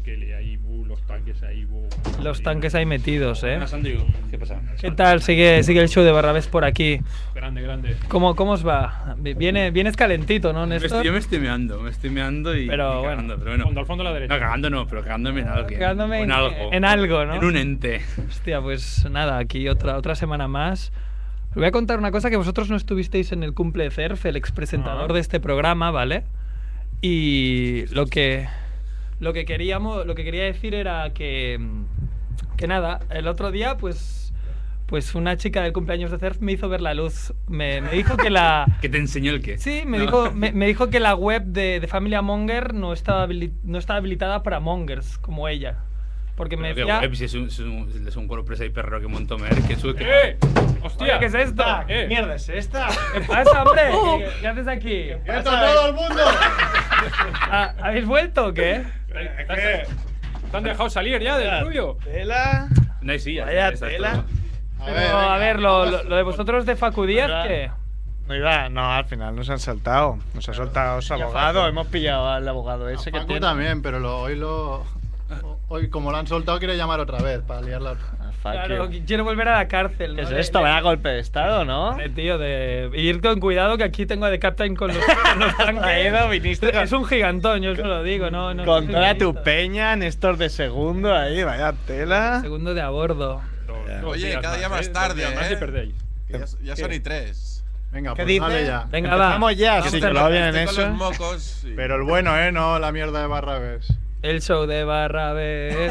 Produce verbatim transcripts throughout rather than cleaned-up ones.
que ahí, uh, los tanques ahí, uh, Los tanques ahí metidos, ¿eh? Buenas, Andrew. ¿Qué pasa? ¿Qué tal? Sigue, sigue el show de Barrabés por aquí. Grande, grande. ¿Cómo, cómo os va? Viene, vienes calentito, ¿no, Me Néstor? estoy, yo me estoy meando, me estoy meando y, Pero y bueno. cagando, pero bueno. Fondo, al fondo a la derecha. No, cagando no, pero cagándome en algo. Cagándome en, en- algo. en algo, ¿no? En un ente. Hostia, pues nada, aquí otra, otra semana más. Os voy a contar una cosa, que vosotros no estuvisteis en el cumple de Cerf, el expresentador Ah. de este programa, ¿vale? Y lo que, lo que queríamos, lo que quería decir era que, que nada, el otro día, pues, pues una chica del cumpleaños de Cerf me hizo ver la luz. Me, me dijo que la... ¿Que te enseñó el qué? Sí, me, No. dijo, me, me dijo que la web de, de Familia Monger no estaba, habili- no estaba habilitada para mongers, como ella. Porque me Pero qué decía... web, si es un, es un, es un WordPress ahí perro que montó Mer, que su... ¡Eh! ¡Hostia! Oye, ¿qué es esto? Eh. ¿Qué mierda es esta? ¿Qué pasa, hombre? ¿Qué, qué haces aquí? ¡Quieto todo el mundo! Ah, ¿Habéis vuelto o qué? ¿Qué? ¿Te han dejado salir ya del estudio? Tela. No hay sillas. Vaya está tela. todo. Pero, a ver, lo, lo, lo de vosotros de Facu Díaz, Venga. ¿qué? No iba, no, al final nos han saltado. Nos ha soltado su abogado. Hemos pillado al abogado ese que Paco tiene. también, pero lo- hoy lo. Hoy, como lo han soltado, quiere llamar otra vez para liarla. Ah, fuck Claro, you. quiero volver a la cárcel. ¿Qué ¿no? es De- esto? de- Vaya golpe de estado, ¿no? de, tío, de ir con cuidado, que aquí tengo a The Captain con los, con los tanques. Traído, viniste con- Es un gigantón, yo os lo digo, no, no Con soy toda tu feminista. peña, Néstor de segundo ahí, vaya tela. Segundo de a bordo. Dos- dos Oye, días cada día más ¿eh? tarde, Dos días más ¿eh? y perdéis. Ya, ya son y tres. Venga, ¿Qué pues dice? dale ya. Venga, va. Empezamos ya, Vamos sí, a que hacerlo. lo bien en Estoy con eso. los mocos. y- Pero el bueno, ¿eh? No la mierda de Barrabés. El show de Barrabés.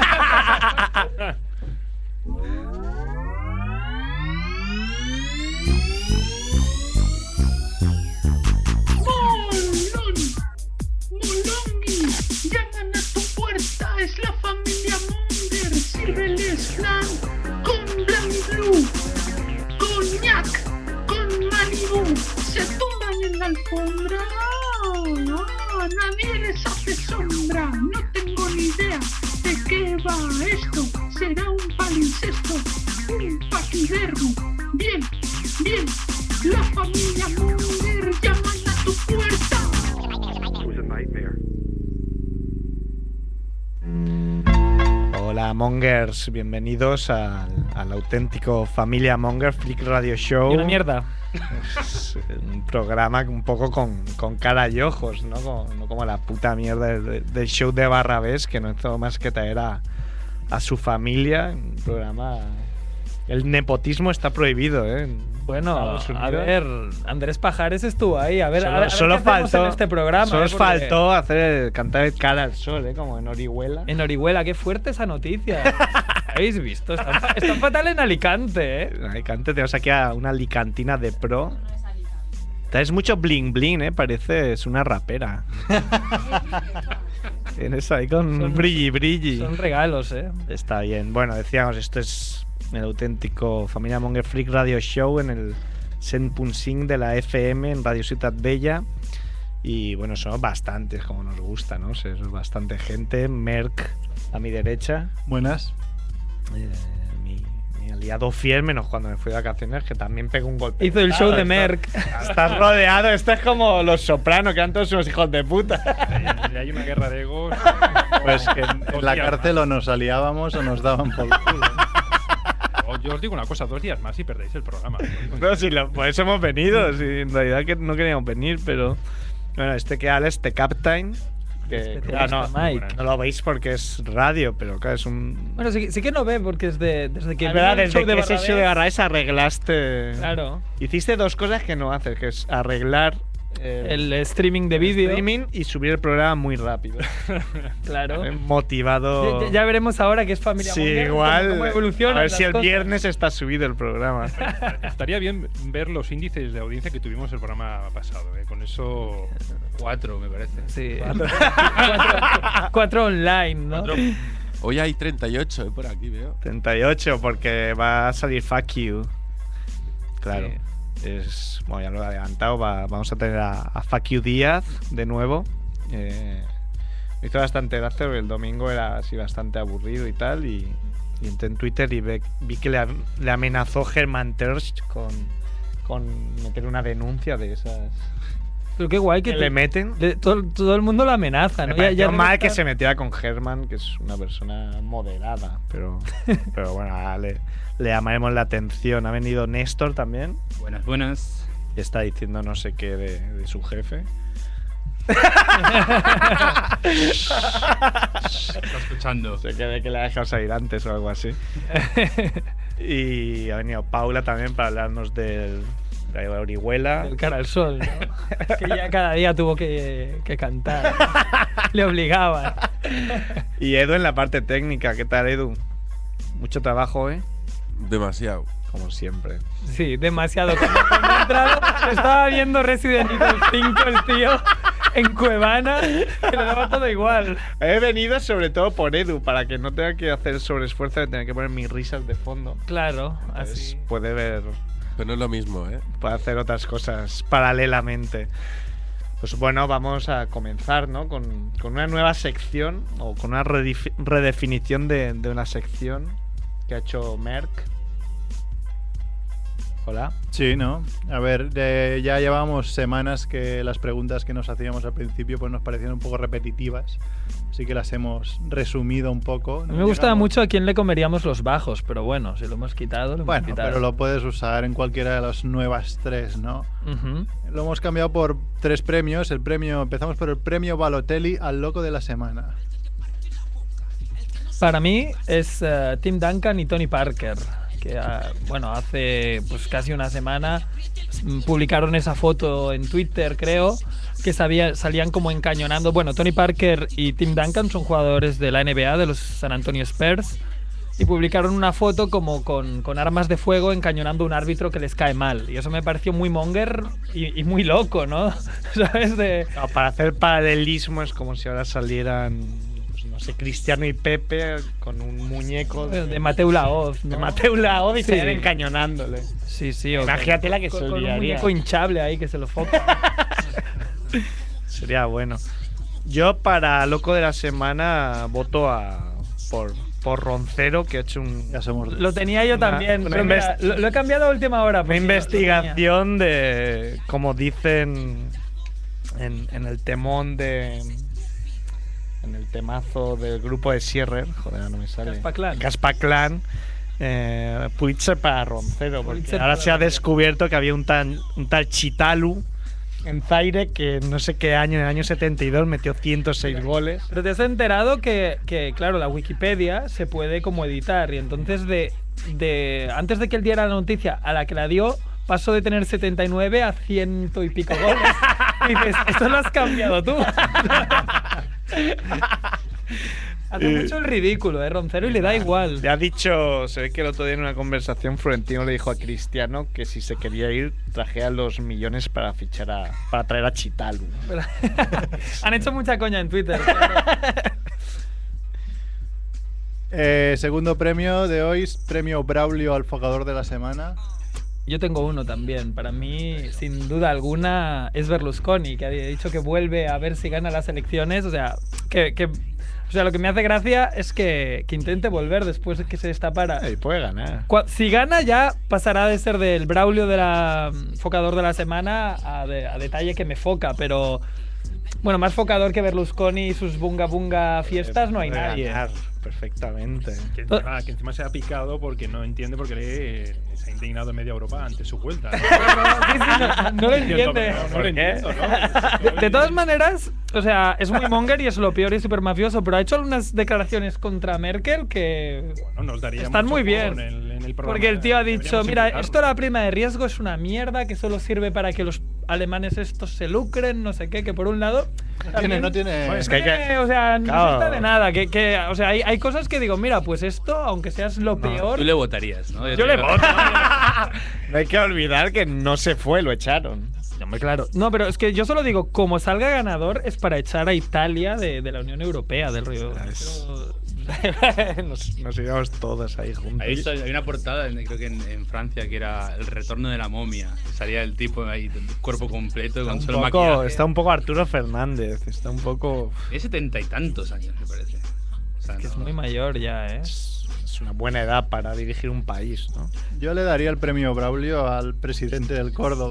¡Molón! ¡Molongi! ¡Llaman a tu puerta! ¡Es la familia Monger! ¡Sírveles flan con Blanc Blue! ¡Coñac! ¡Con Malibu! ¡Se tumban en la alfombra! ¡No! ¡Nadie les hace sombra! ¡No tengo ni idea de qué va esto! ¡Será un palincesto! ¡Un paquidermo! ¡Bien! ¡Bien! ¡La familia Monger llaman a tu puerta! Hola Mongers, bienvenidos al, al auténtico Familia Monger Flick Radio Show. Y una mierda. Es un programa un poco con, con cara y ojos, ¿no? Como, no como la puta mierda del, del show de Barrabés, que no hizo más que traer a, a su familia. Un programa. El nepotismo está prohibido, ¿eh? En Bueno, Estados a Unidos. ver, Andrés Pajares estuvo ahí. A ver, Solo, a ver, a ver solo qué hacemos faltó en este programa. Solo eh, os porque faltó hacer cantar el cara al sol, ¿eh? Como en Orihuela. En Orihuela, qué fuerte esa noticia. ¿Habéis visto? Está, fa- está fatal en Alicante, ¿eh? En Alicante tenemos aquí a una alicantina de pro. Traes mucho bling bling, ¿eh? Pareces una rapera. Tienes ahí con Son- brilli brilli. Son regalos, ¿eh? Está bien. Bueno, decíamos, esto es el auténtico Familia Monger Freak Radio Show en el cent punt cinc de la F M en Radio Ciutat Bella. Y bueno, somos bastantes, como nos gusta, ¿no? Es bastante gente. Merck a mi derecha. Buenas. Eh, mi, mi aliado fiel, menos cuando me fui de vacaciones, que también pegó un golpe. Hizo el de show estado. de Merck. Estás, estás rodeado. Esto es como Los Sopranos, que eran todos unos hijos de puta. Hay- Hay una guerra de egos. Pues que en, Dos en la días cárcel o nos aliábamos o nos daban por culo. más. O- Yo os digo una cosa, dos días más y perdéis el programa. No, si lo, por eso hemos venido. Si en realidad que no queríamos venir, pero. Bueno, este que habla es The Captain. Que Especialista claro, no, Mike. no lo veis porque es radio, pero claro, es un. Bueno, sí, sí que no ve, porque es de, desde que es vi verdad, el desde show que de ese show de Barrabés arreglaste. Claro. Hiciste dos cosas que no haces, que es arreglar eh, El streaming de vídeo. streaming y subir el programa muy rápido. Claro. Eh, Motivado. Ya, ya veremos ahora que es Familia Sí, Monger, igual. cómo evolucionan a ver las si el cosas. viernes está subido el programa. Estaría bien ver los índices de audiencia que tuvimos el programa pasado. ¿eh? Con eso. Cuatro, me parece. Sí. cuatro, cuatro online, ¿no? Hoy hay treinta y ocho, ¿eh? Por aquí veo. treinta y ocho, porque va a salir Fuck You. Claro. Sí. Es, bueno, ya lo he adelantado. va- vamos a tener a, a Fuck You Díaz de nuevo. Eh, me hizo bastante gracia porque el domingo era así bastante aburrido y tal. Y, y entré en Twitter y ve- vi que le, am- le amenazó Herman Tersch con, con meter una denuncia de esas. Pero qué guay que que te- le meten. le- todo, todo el mundo lo amenaza, ¿no? Me pareció debe mal que estar- se metiera con Herman, que es una persona moderada, pero, pero bueno, ahora le, le llamaremos la atención. Ha venido Néstor también, Buenas, buenas. y está diciendo no sé qué de, de su jefe. Está escuchando. No sé qué de que le ha dejado salir antes o algo así. Y ha venido Paula también para hablarnos del, de la Orihuela. El cara al sol, ¿no? Que ya cada día tuvo que, que cantar. Le obligaban. Y Edu en la parte técnica. ¿Qué tal, Edu? Mucho trabajo, ¿eh? Demasiado. Como siempre. Sí, demasiado. Cuando, cuando he entrado, estaba viendo Resident Evil cinco el tío en Cuevana, que le daba todo igual. He venido sobre todo por Edu, para que no tenga que hacer sobreesfuerzo de tener que poner mis risas de fondo. Claro, Entonces, así. puede ver, Pero no es lo mismo, ¿eh? puede hacer otras cosas paralelamente. Pues bueno, vamos a comenzar, ¿no? Con, con una nueva sección, o con una redif- redefinición de, de una sección que ha hecho Merck. Hola. Sí, ¿no? A ver, de- ya llevamos semanas que las preguntas que nos hacíamos al principio pues nos parecían un poco repetitivas, así que las hemos resumido un poco. A mí me gustaba mucho a quién le comeríamos los bajos, pero bueno, si lo hemos quitado, lo Bueno, hemos quitado. pero lo puedes usar en cualquiera de las nuevas tres, ¿no? Ujú. Lo hemos cambiado por tres premios. El premio, empezamos por el premio Balotelli al loco de la semana. Para mí es eh, Tim Duncan y Tony Parker, que ah, bueno, hace pues casi una semana mm, publicaron esa foto en Twitter, creo, que sabía, salían como encañonando. Bueno, Tony Parker y Tim Duncan son jugadores de la N B A, de los San Antonio Spurs, y publicaron una foto como con, con armas de fuego encañonando a un árbitro que les cae mal. Y eso me pareció muy monger y, y muy loco, ¿no? ¿Sabes? De, No, para hacer paralelismo es como si ahora salieran, pues, no sé, Cristiano y Pepe con un muñeco de Mateu Laoz, ¿no? de Mateu Laoz y Sí. se encañonándole. Sí, sí. o Imagínate la que con, se con un liaría. muñeco hinchable ahí que se lo foca. Sería bueno. Yo para loco de la semana voto a por, por Roncero, que ha hecho un, Ya somos dos. Lo tenía yo Una- también. una pero mira, invest- lo, lo he cambiado a última hora. una porque lo- lo tenía. investigación de, como dicen en, en el temón de, en el temazo del grupo de Sierrer, joder, no me sale. Caspaclán. Caspaclán. Eh, Pulitzer para Roncero, porque Pulitzer ahora para se ha Roncero. descubierto que había un tal, un tal Chitalu en Zaire que no sé qué año, en el año setenta y dos, metió ciento seis goles. Pero te has enterado que, que, claro, la Wikipedia se puede como editar. Y entonces, de, de antes de que él diera la noticia a la que la dio, pasó de tener setenta y nueve a ciento y pico goles. Y dices, esto lo has cambiado tú. Hace Eh, mucho el ridículo, ¿eh? Roncero, y le da igual. Le ha dicho, se ve que el otro día en una conversación Florentino le dijo a Cristiano que si se quería ir trajera los millones para fichar a, para traer a Chitalu. Pero- Han hecho mucha coña en Twitter, claro. Eh, segundo premio de hoy, es premio Braulio al fogador de la semana. Yo tengo uno también. Para mí, sin duda alguna, es Berlusconi, que ha dicho que vuelve a ver si gana las elecciones. O sea, que, que- o sea lo que me hace gracia es que, que intente volver después de que se destapara. Y puede ganar. Cua- Si gana, ya pasará de ser del Braulio de la mm, focador de la semana a, de- a detalle que me foca, pero bueno, más focador que Berlusconi y sus bunga bunga fiestas no hay Puede nadie. ganar perfectamente. Que encima, que encima se ha picado porque no entiende por qué le, se ha indignado en media Europa ante su vuelta. ¿no? Sí, sí, no, no lo entiende. No, no ¿Por lo qué? entiendo, ¿no? De, de todas maneras, o sea, es muy monger y es lo peor y súper mafioso, pero ha hecho algunas declaraciones contra Merkel que... Bueno, nos daría Están mucho muy juego bien. En el, en el programa. Porque el tío ha dicho, Deberíamos mira, invitarlo". esto la prima de riesgo es una mierda que solo sirve para que los alemanes estos se lucren, no sé qué, que por un lado... Tiene, también- no tiene. Bueno, es que hay que- Eh, o sea, no Claro. se está de nada. Que, que, o sea, hay, hay cosas que digo, mira, pues esto, aunque seas lo peor... Tú le votarías, ¿no? Yo le voto. No hay que olvidar que no se fue, lo echaron. Hombre, claro. No, pero es que yo solo digo, como salga ganador, es para echar a Italia de, de la Unión Europea, del Río. Es- Pero- nos, nos íbamos todos ahí juntos. Ahí está- hay una portada, en- creo que en, en Francia, que era el retorno de la momia. Que salía el tipo ahí, cuerpo completo, Está con un, solo poco, maquillaje. está un poco Arturo Fernández, está un poco... Tiene setenta y tantos años, me parece. O sea, que es no- muy mayor ya, ¿eh? Es es una buena edad para dirigir un país, ¿no? Yo le daría el premio Braulio al presidente del Córdoba,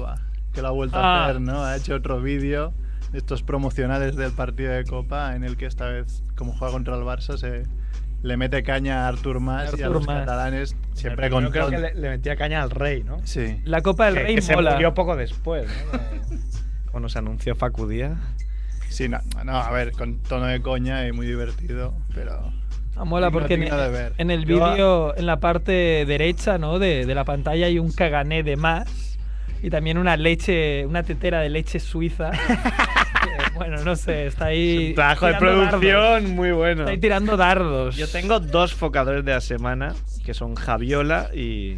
que lo ha vuelto Ah. a hacer, ¿no? Ha hecho otro vídeo de estos promocionales del partido de Copa en el que esta vez, como juega contra el Barça, se le mete caña a Artur Mas y a Artur los Mas. catalanes siempre Yo con creo ton- que le, le metía caña al rey, ¿no? Sí. La Copa del que, Rey que se mola. murió poco después, ¿no? Cuando se anunció Facu Díaz. Sí, no, no, a ver, con tono de coña y muy divertido, pero... Ah, mola digno- porque en, digno de ver. en el Yo- vídeo, en la parte derecha, ¿no? de, de la pantalla hay un cagané de más y también una leche, una tetera de leche suiza. Que, bueno, no sé, está ahí. Un trabajo de tirando dardos. producción muy bueno. Está ahí tirando dardos. Yo tengo dos focadores de la semana, que son Javiola y,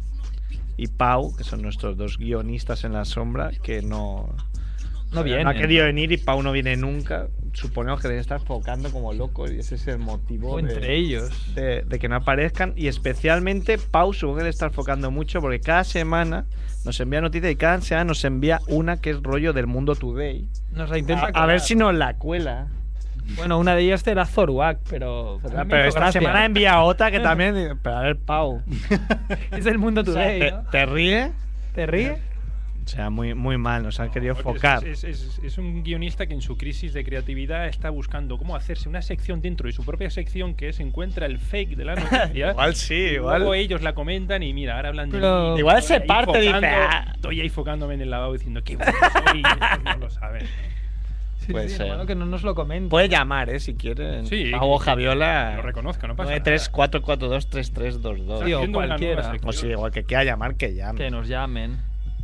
y Pau, que son nuestros dos guionistas en la sombra, que no, No vienen. no ha querido venir y Pau no viene nunca. Suponemos que deben estar focando como locos y ese es el motivo O de, entre ellos. de, de que no aparezcan. Y especialmente Pau supongo que debe estar focando mucho porque cada semana nos envía noticias y cada semana nos envía una que es rollo del Mundo Today. Nos la intenta A, a colar. ver si nos la cuela. Bueno, una de ellas era Zoruak, pero. a mí me Pero hizo esta gracia. semana envía otra que también. Pero a ver, Pau. Es el Mundo O sea, Today, ¿te, ¿no? te ríe? ¿Te ríe? O sea, muy, muy mal, nos han querido Porque focar. Es, es- es- es un guionista que en su crisis de creatividad está buscando cómo hacerse una sección dentro de su propia sección que es encuentra el fake de la noticia. Igual sí, y igual. Luego ellos la comentan y mira, ahora hablan de Pero- mí, Igual estoy se ahí parte y dice, focando- "Ah". Estoy ahí focándome en el lavabo diciendo que bueno soy", y ellos no lo saben. ¿no? Sí, Puede sí, ser. bueno, que no nos lo comenten. Puede llamar, ¿eh? Si quiere. Sí, Pau o que- Javiola. que lo reconozca, no pasa nueve tres cuatro cuatro dos tres tres dos dos. Sí, o Haciendo una nueva cualquiera. sección. O sí, igual que quiera llamar, que llame. Que nos llamen.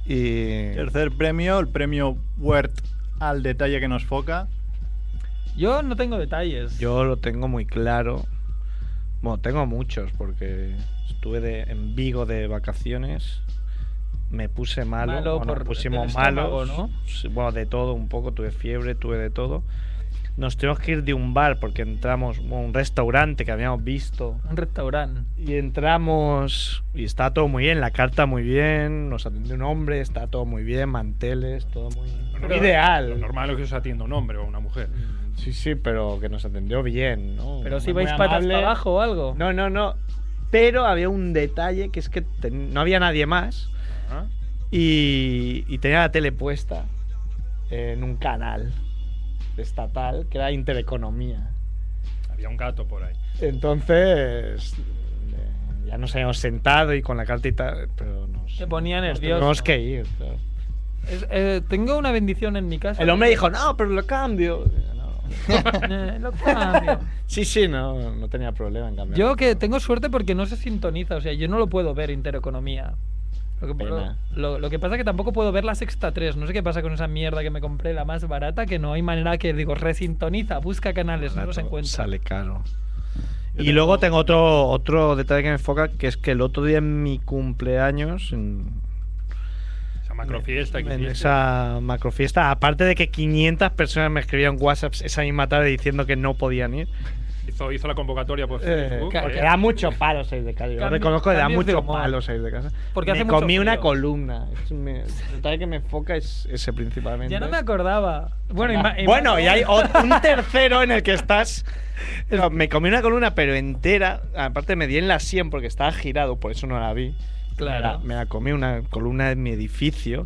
Y. Tercer premio, el premio Word al detalle que nos foca. Yo no tengo detalles. Yo lo tengo muy claro. Bueno, tengo muchos porque estuve de- en Vigo de vacaciones. Me puse malo. Malo o nos por pusimos el estómago, malos. ¿no? Sí, bueno, de todo un poco. Tuve fiebre, tuve de todo. Nos tuvimos que ir de un bar porque entramos a un restaurante que habíamos visto. Un restaurante. Y entramos y está todo muy bien, la carta muy bien, nos atendió un hombre, está todo muy bien, manteles, todo muy Pero ideal. Lo normal es que os atienda un hombre o una mujer. Sí, sí, pero que nos atendió bien, ¿no? Pero si Muy vais patas amable. para abajo o algo. No, no, no. Pero había un detalle que es que ten- no había nadie más Ajá. y, y tenía la tele puesta en un canal estatal que era Intereconomía. Había un gato por ahí. Entonces eh, ya nos habíamos sentado y con la carta y tal, pero nos, Se ponía nos nervioso. tuvimos que ir. Claro. Es- eh, tengo una bendición en mi casa. El hombre dijo, no, pero lo cambio. No. Eh, lo cambio. Sí, sí, no, no tenía problema en cambiar. Yo que tengo suerte porque no se sintoniza, o sea, yo no lo puedo ver Intereconomía. Lo que, Pena. lo, lo que pasa es que tampoco puedo ver la Sexta tres. No sé qué pasa con esa mierda que me compré, la más barata, que no hay manera que digo, resintoniza, busca canales, no los Claro, encuentro. Sale caro. Yo Y tengo- luego tengo otro, otro detalle que me enfoca, que es que el otro día en mi cumpleaños, en, Esa macrofiesta que en hiciste. esa macrofiesta, aparte de que quinientas personas me escribían WhatsApp esa misma tarde diciendo que no podían ir, Hizo, hizo la convocatoria por eh, Facebook. porque ¿eh? da mucho palo salir de casa. Yo Cambi- reconozco que da cambios de mucho humor. palo salir de casa. Porque me hace mucho comí una frío. columna. Es me- el detalle que me enfoca es ese principalmente. Ya no me acordaba. Bueno, y ma- y Bueno, más- y hay ot- un tercero en el que estás. No, me comí una columna, pero entera. Aparte, me di en la sien porque estaba girado, por eso no la vi. Claro. Me la, me la comí una columna en mi edificio.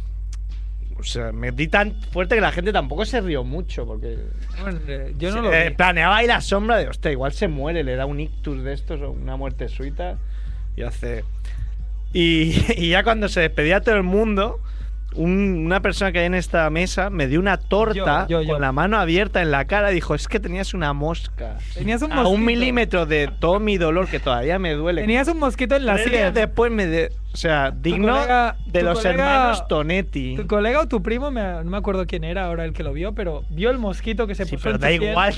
O sea, me di tan fuerte que la gente tampoco se rió mucho porque. Bueno, eh, yo no se- lo eh, vi. planeaba ahí la sombra de, hostia, igual se muere, le da un ictus de estos o una muerte súbita. Y hace. Y, y ya cuando se despedía todo el mundo, un- una persona que hay en esta mesa me dio una torta Yo, yo, yo. con la mano abierta en la cara y dijo, es que tenías una mosca. Tenías un A un mosquito. milímetro de todo mi dolor que todavía me duele. Tenías un mosquito en la Tres días sien. después me de- o sea, digno colega- de tu los colega- hermanos Tonetti. Tu colega o tu primo, me- no me acuerdo quién era ahora el que lo vio, pero vio el mosquito que se Sí, puso pero en da tu sien. igual.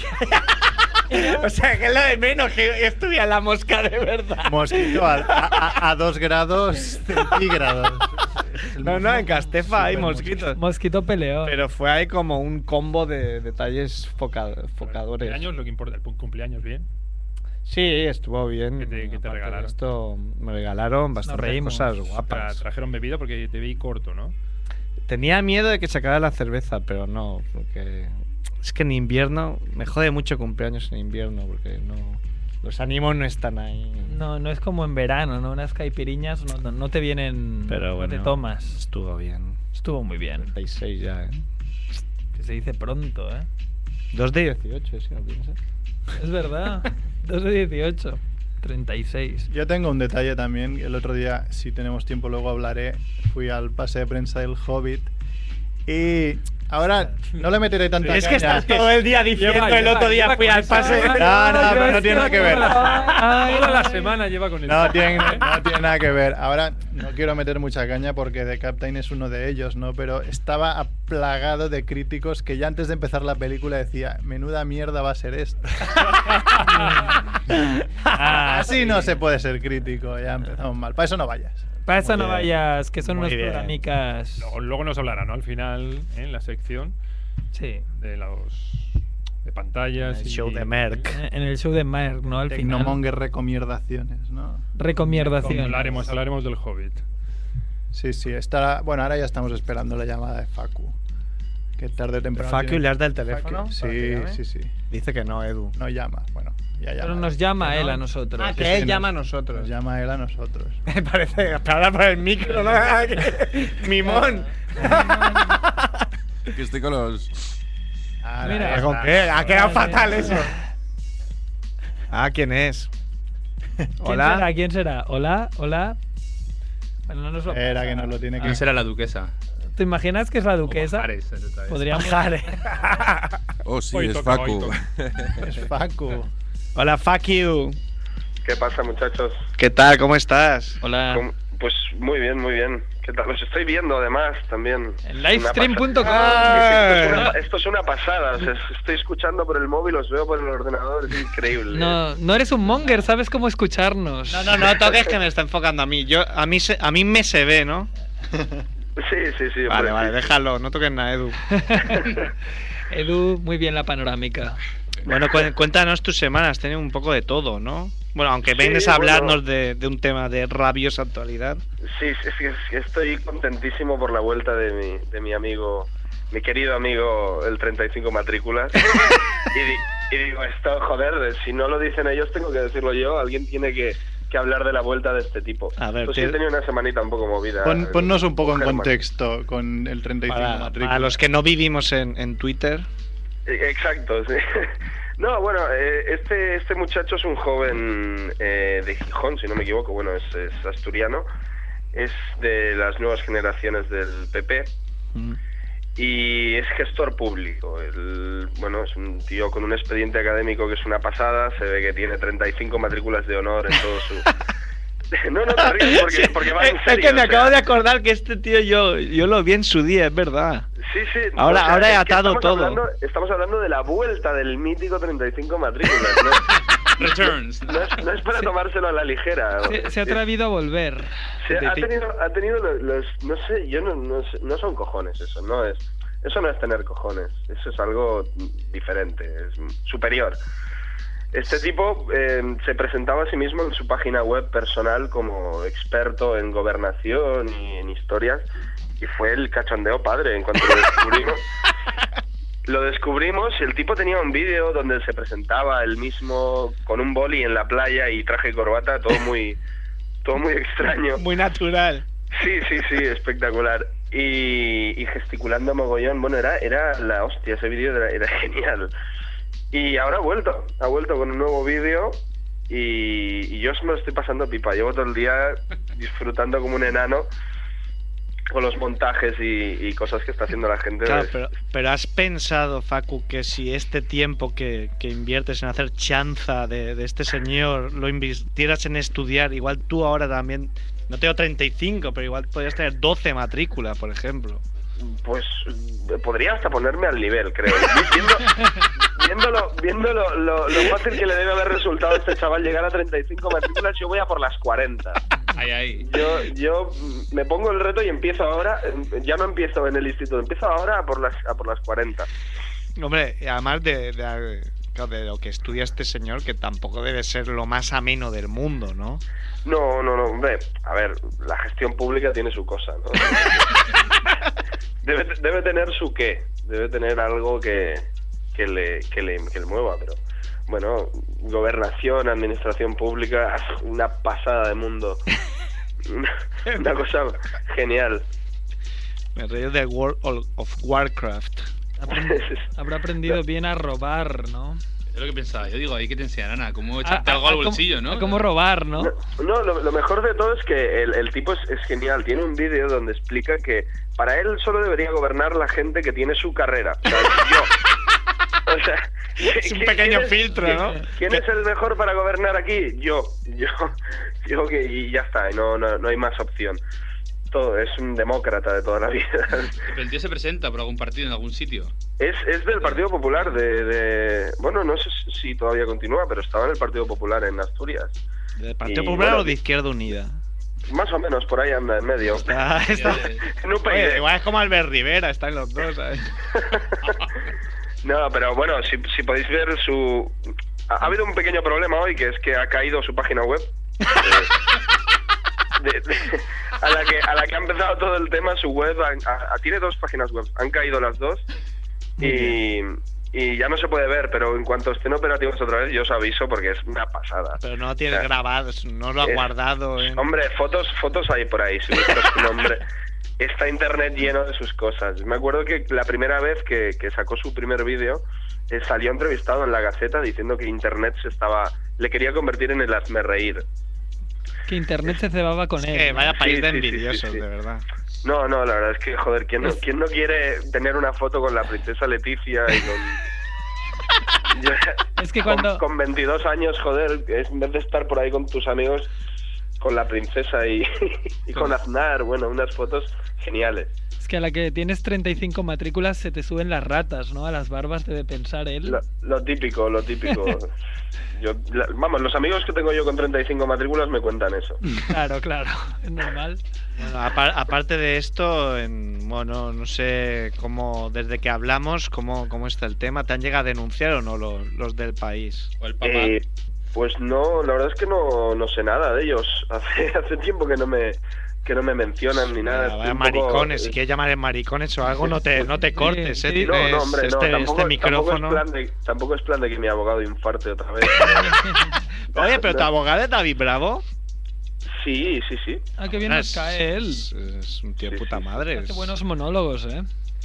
O sea, que es lo de menos que estuviera la mosca de verdad. Mosquito a, a- a dos grados centígrados. Es el No, no, en mosquito- Castefa hay super mosquitos. Mosquito peleó. Pero fue ahí como un combo de detalles foca- focadores. Cumpleaños, lo que importa, el cumpleaños bien. Sí, estuvo bien. ¿Qué te- qué te Aparte de regalaron? Esto me regalaron bastantes reímos. cosas Tra- guapas. trajeron bebida porque te vi corto, ¿no? Tenía miedo de que se acabara la cerveza, pero no, porque es que en invierno me jode mucho cumpleaños en invierno porque no los ánimos no están ahí. No, no es como en verano, ¿no? Unas caipiriñas no, no, no te vienen. Pero bueno, no te tomas. estuvo bien. Estuvo muy bien. treinta y seis ya, ¿eh? Que se dice pronto, ¿eh? dos de dieciocho, si no piensas. Es verdad. dos de dieciocho. treinta y seis. Yo tengo un detalle también. El otro día, si tenemos tiempo, luego hablaré. Fui al pase de prensa del Hobbit. Y ahora no le meteré tanta Es que caña. estás todo el día diciendo Lleva, el lleva, otro día lleva fui con al esa- pase. No, no, pero no tiene nada que ver. Ay, Toda la ay. semana lleva con el. No tiene, no tiene nada que ver. Ahora no quiero meter mucha caña porque The Captain es uno de ellos, ¿no? Pero estaba aplagado de críticos que ya antes de empezar la película decía, menuda mierda va a ser esto. Ah, Así no se puede ser crítico, ya empezamos mal. Para eso no vayas. Para eso Muy no bien. vayas, que son Muy unos bien. programicas. Luego, luego nos hablará, ¿no? Al final, ¿eh? en la sección Sí. de los. de pantallas. El y- show de Merck. En el show de Merck, ¿no? Al final. Tecnomonger recomendaciones, ¿no? Recomendación. Hablaremos, hablaremos del Hobbit. Sí, sí, está. Bueno, ahora ya estamos esperando la llamada de Facu. Que tarde o temprano. Facu, tiene- ¿le has dado el teléfono? Facu, para que Sí, llame? sí, sí. Dice que no, Edu. No llama. Bueno, ya llama. Pero nos llama Que él no. a nosotros. Ah, Sí, que sí, él nos- llama a nosotros. Nos llama él a nosotros. Me parece. Habla por el micro, ¿no? Mimón. Que estoy con los. Ah, Mira. ahí ¿Con está. qué? Ha quedado Vale. fatal eso. Ah, ¿quién es? ¿Quién Hola. será? ¿Quién será? Hola, hola. Bueno, no nos lo Era que nos lo tiene que. ¿Quién será la duquesa? ¿Te imaginas que es la duquesa? O Pajares, esta vez. Podríamos. Oh, sí, Hoy es toca, Facu. hoy Es Facu. Hola, fuck you. ¿Qué pasa, muchachos? ¿Qué tal? ¿Cómo estás? Hola. ¿Cómo- Pues muy bien, muy bien. ¿Qué tal? Los estoy viendo además también. En livestream Una punto com. pasada. Esto, es Ah. una, esto es una pasada. O sea, estoy escuchando por el móvil, los veo por el ordenador, es increíble. No, no eres un monger, sabes cómo escucharnos. No, no, no toques que me está enfocando a mí. Yo, a mí, se- a mí me se ve, ¿no? Sí, sí, sí. Vale, hombre, vale, sí. déjalo, no toques nada, Edu. Edu, muy bien la panorámica. Bueno, cu- cuéntanos tus semanas, tenido un poco de todo, ¿no? Bueno, aunque Sí, vienes a bueno. hablarnos de, de un tema de rabiosa actualidad. Sí, sí, sí, es que estoy contentísimo por la vuelta de mi, de mi amigo, mi querido amigo, el treinta y cinco matrículas. y, di- y digo, esto, joder, si no lo dicen ellos, tengo que decirlo yo. Alguien tiene que, que hablar de la vuelta de este tipo. A ver, pues te- sí, he tenido una semanita un poco movida. Pon- ponnos un poco en Germán. contexto con el treinta y cinco Para, matrícula. para los que no vivimos en, en Twitter. Eh, Exacto, sí. No, bueno, eh, este este muchacho es un joven eh, de Gijón, si no me equivoco, bueno, es, es asturiano, es de las nuevas generaciones del P P Mm. y es gestor público. El, bueno, es un tío con un expediente académico que es una pasada, se ve que tiene treinta y cinco matrículas de honor en todo su... No, no te ríes porque, porque va en Es serio. que me o sea, acabo de acordar que este tío yo, yo lo vi en su día, es verdad. Sí, sí. Ahora- ahora he es que atado estamos todo. Hablando, estamos hablando de la vuelta del mítico treinta y cinco matrículas, ¿no? Returns. No es, no es para Sí. tomárselo a la ligera. Se, se ha atrevido a volver. Se ha tenido, ha tenido los, los- no sé, yo no, no, sé, no son cojones eso, no es, eso no es tener cojones, eso es algo diferente, es superior. Este tipo eh, se presentaba a sí mismo en su página web personal como experto en gobernación y en historias y fue el cachondeo padre en cuanto lo descubrimos. Lo descubrimos y el tipo tenía un vídeo donde se presentaba él mismo con un boli en la playa y traje y corbata, todo muy, todo muy extraño. Muy natural. Sí, sí, sí, espectacular. Y, y gesticulando mogollón, bueno, era, era la hostia, ese vídeo era, era genial. Y ahora ha vuelto, ha vuelto con un nuevo vídeo y, y yo me lo estoy pasando pipa. Llevo todo el día disfrutando como un enano con los montajes y, y cosas que está haciendo la gente. Claro, Es- pero, pero has pensado, Facu, que si este tiempo que, que inviertes en hacer chanza de, de este señor lo invirtieras en estudiar, igual tú ahora también, no tengo treinta y cinco, pero igual podrías tener doce matrículas, por ejemplo. Pues eh, podría hasta ponerme al nivel, creo. Viendo, viéndolo, viéndolo lo, lo fácil que le debe haber resultado a este chaval llegar a treinta y cinco matrículas, yo voy a por las cuarenta. Ahí, ahí. Yo, yo mm, me pongo el reto y empiezo ahora, eh, ya no empiezo en el instituto, empiezo ahora a por las, a por las cuarenta. Hombre, además de, de, claro, de lo que estudia este señor, que tampoco debe ser lo más ameno del mundo, ¿no? No, no, no, hombre, a ver, la gestión pública tiene su cosa, ¿no? Debe, debe tener su qué, debe tener algo que, que, le, que, le, que le mueva, pero bueno, gobernación, administración pública, una pasada de mundo, una, una cosa genial. Me reí del World of Warcraft. Aprend- Habrá aprendido bien a robar, ¿no? Es lo que pensaba. Yo digo, ahí que te enseñarán a cómo A- echarte a- algo al a cómo- bolsillo, ¿no? a cómo robar, ¿no? No, no, lo, lo mejor de todo es que el, el tipo es, es genial. Tiene un vídeo donde explica que para él solo debería gobernar la gente que tiene su carrera. O sea, yo. O sea, Es un ¿quién- pequeño quién es- filtro, quién- ¿no? ¿Quién es el mejor para gobernar aquí? Yo. Yo. Yo que y ya está, y no, no, no hay más opción. Todo, es un demócrata de toda la vida. Pero el tío se presenta por algún partido en algún sitio. Es, es del Partido Popular de, de... Bueno, no sé si todavía continúa, pero estaba en el Partido Popular en Asturias. ¿Del Partido Y, Popular bueno, o de Izquierda Unida? Más o menos, por ahí anda, en medio. Está, está- En un Oye, país. igual es como Albert Rivera, están los dos, ¿sabes? No, pero bueno, si, si podéis ver su... Ha, ha habido un pequeño problema hoy, que es que ha caído su página web. Eh, de- de- a, la que, a la que ha empezado todo el tema, su web... ha- ha- tiene dos páginas web, han caído las dos. Y, y ya no se puede ver, pero en cuanto estén operativos otra vez, yo os aviso porque es una pasada. Pero no tiene O sea, grabado, no lo ha es- guardado. En... Hombre, fotos fotos hay por ahí, si buscas su nombre. Está internet lleno de sus cosas. Me acuerdo que la primera vez que, que sacó su primer vídeo, eh, salió entrevistado en la Gaceta diciendo que internet se estaba... Le quería convertir en el hazmerreír. Que internet se cebaba con Es él. que ¿no? vaya país Sí, de sí, sí, sí, envidiosos, sí. de verdad. No, no, la verdad es que, joder, ¿quién no, quién no quiere tener una foto con la princesa Leticia y con... Yo- Es que con- cuando- Con, veintidós años, joder, es- en vez de estar por ahí con tus amigos, con la princesa y, y con Aznar, bueno, unas fotos geniales. Es que a la que tienes treinta y cinco matrículas se te suben las ratas, ¿no? A las barbas debe pensar él. Lo, lo típico, lo típico. Yo, la- vamos, los amigos que tengo yo con treinta y cinco matrículas me cuentan eso. Claro, claro, es normal. Bueno, apar- aparte de esto, en, bueno, no sé cómo, desde que hablamos, cómo, cómo está el tema. ¿Te han llegado a denunciar o no los, los del país? O el papá. Eh, pues no, la verdad es que no, no sé nada de ellos. Hace, hace tiempo que no me que no me mencionan ni nada. Vaya, Estoy vaya un poco- maricones, si quieres llamar maricones o algo, no te, no te cortes, Sí, ¿eh? sí. No, Tienes no, hombre, no, este, tampoco, este micrófono. Tampoco es, plan de, tampoco es plan de que mi abogado infarte otra vez. Oye, pero tu abogado es David Bravo. Sí, sí, sí. Ah, qué bien Ah, nos es- cae él. Es, es un tío Sí, puta sí, sí. madre. Hace es- buenos monólogos, ¿eh?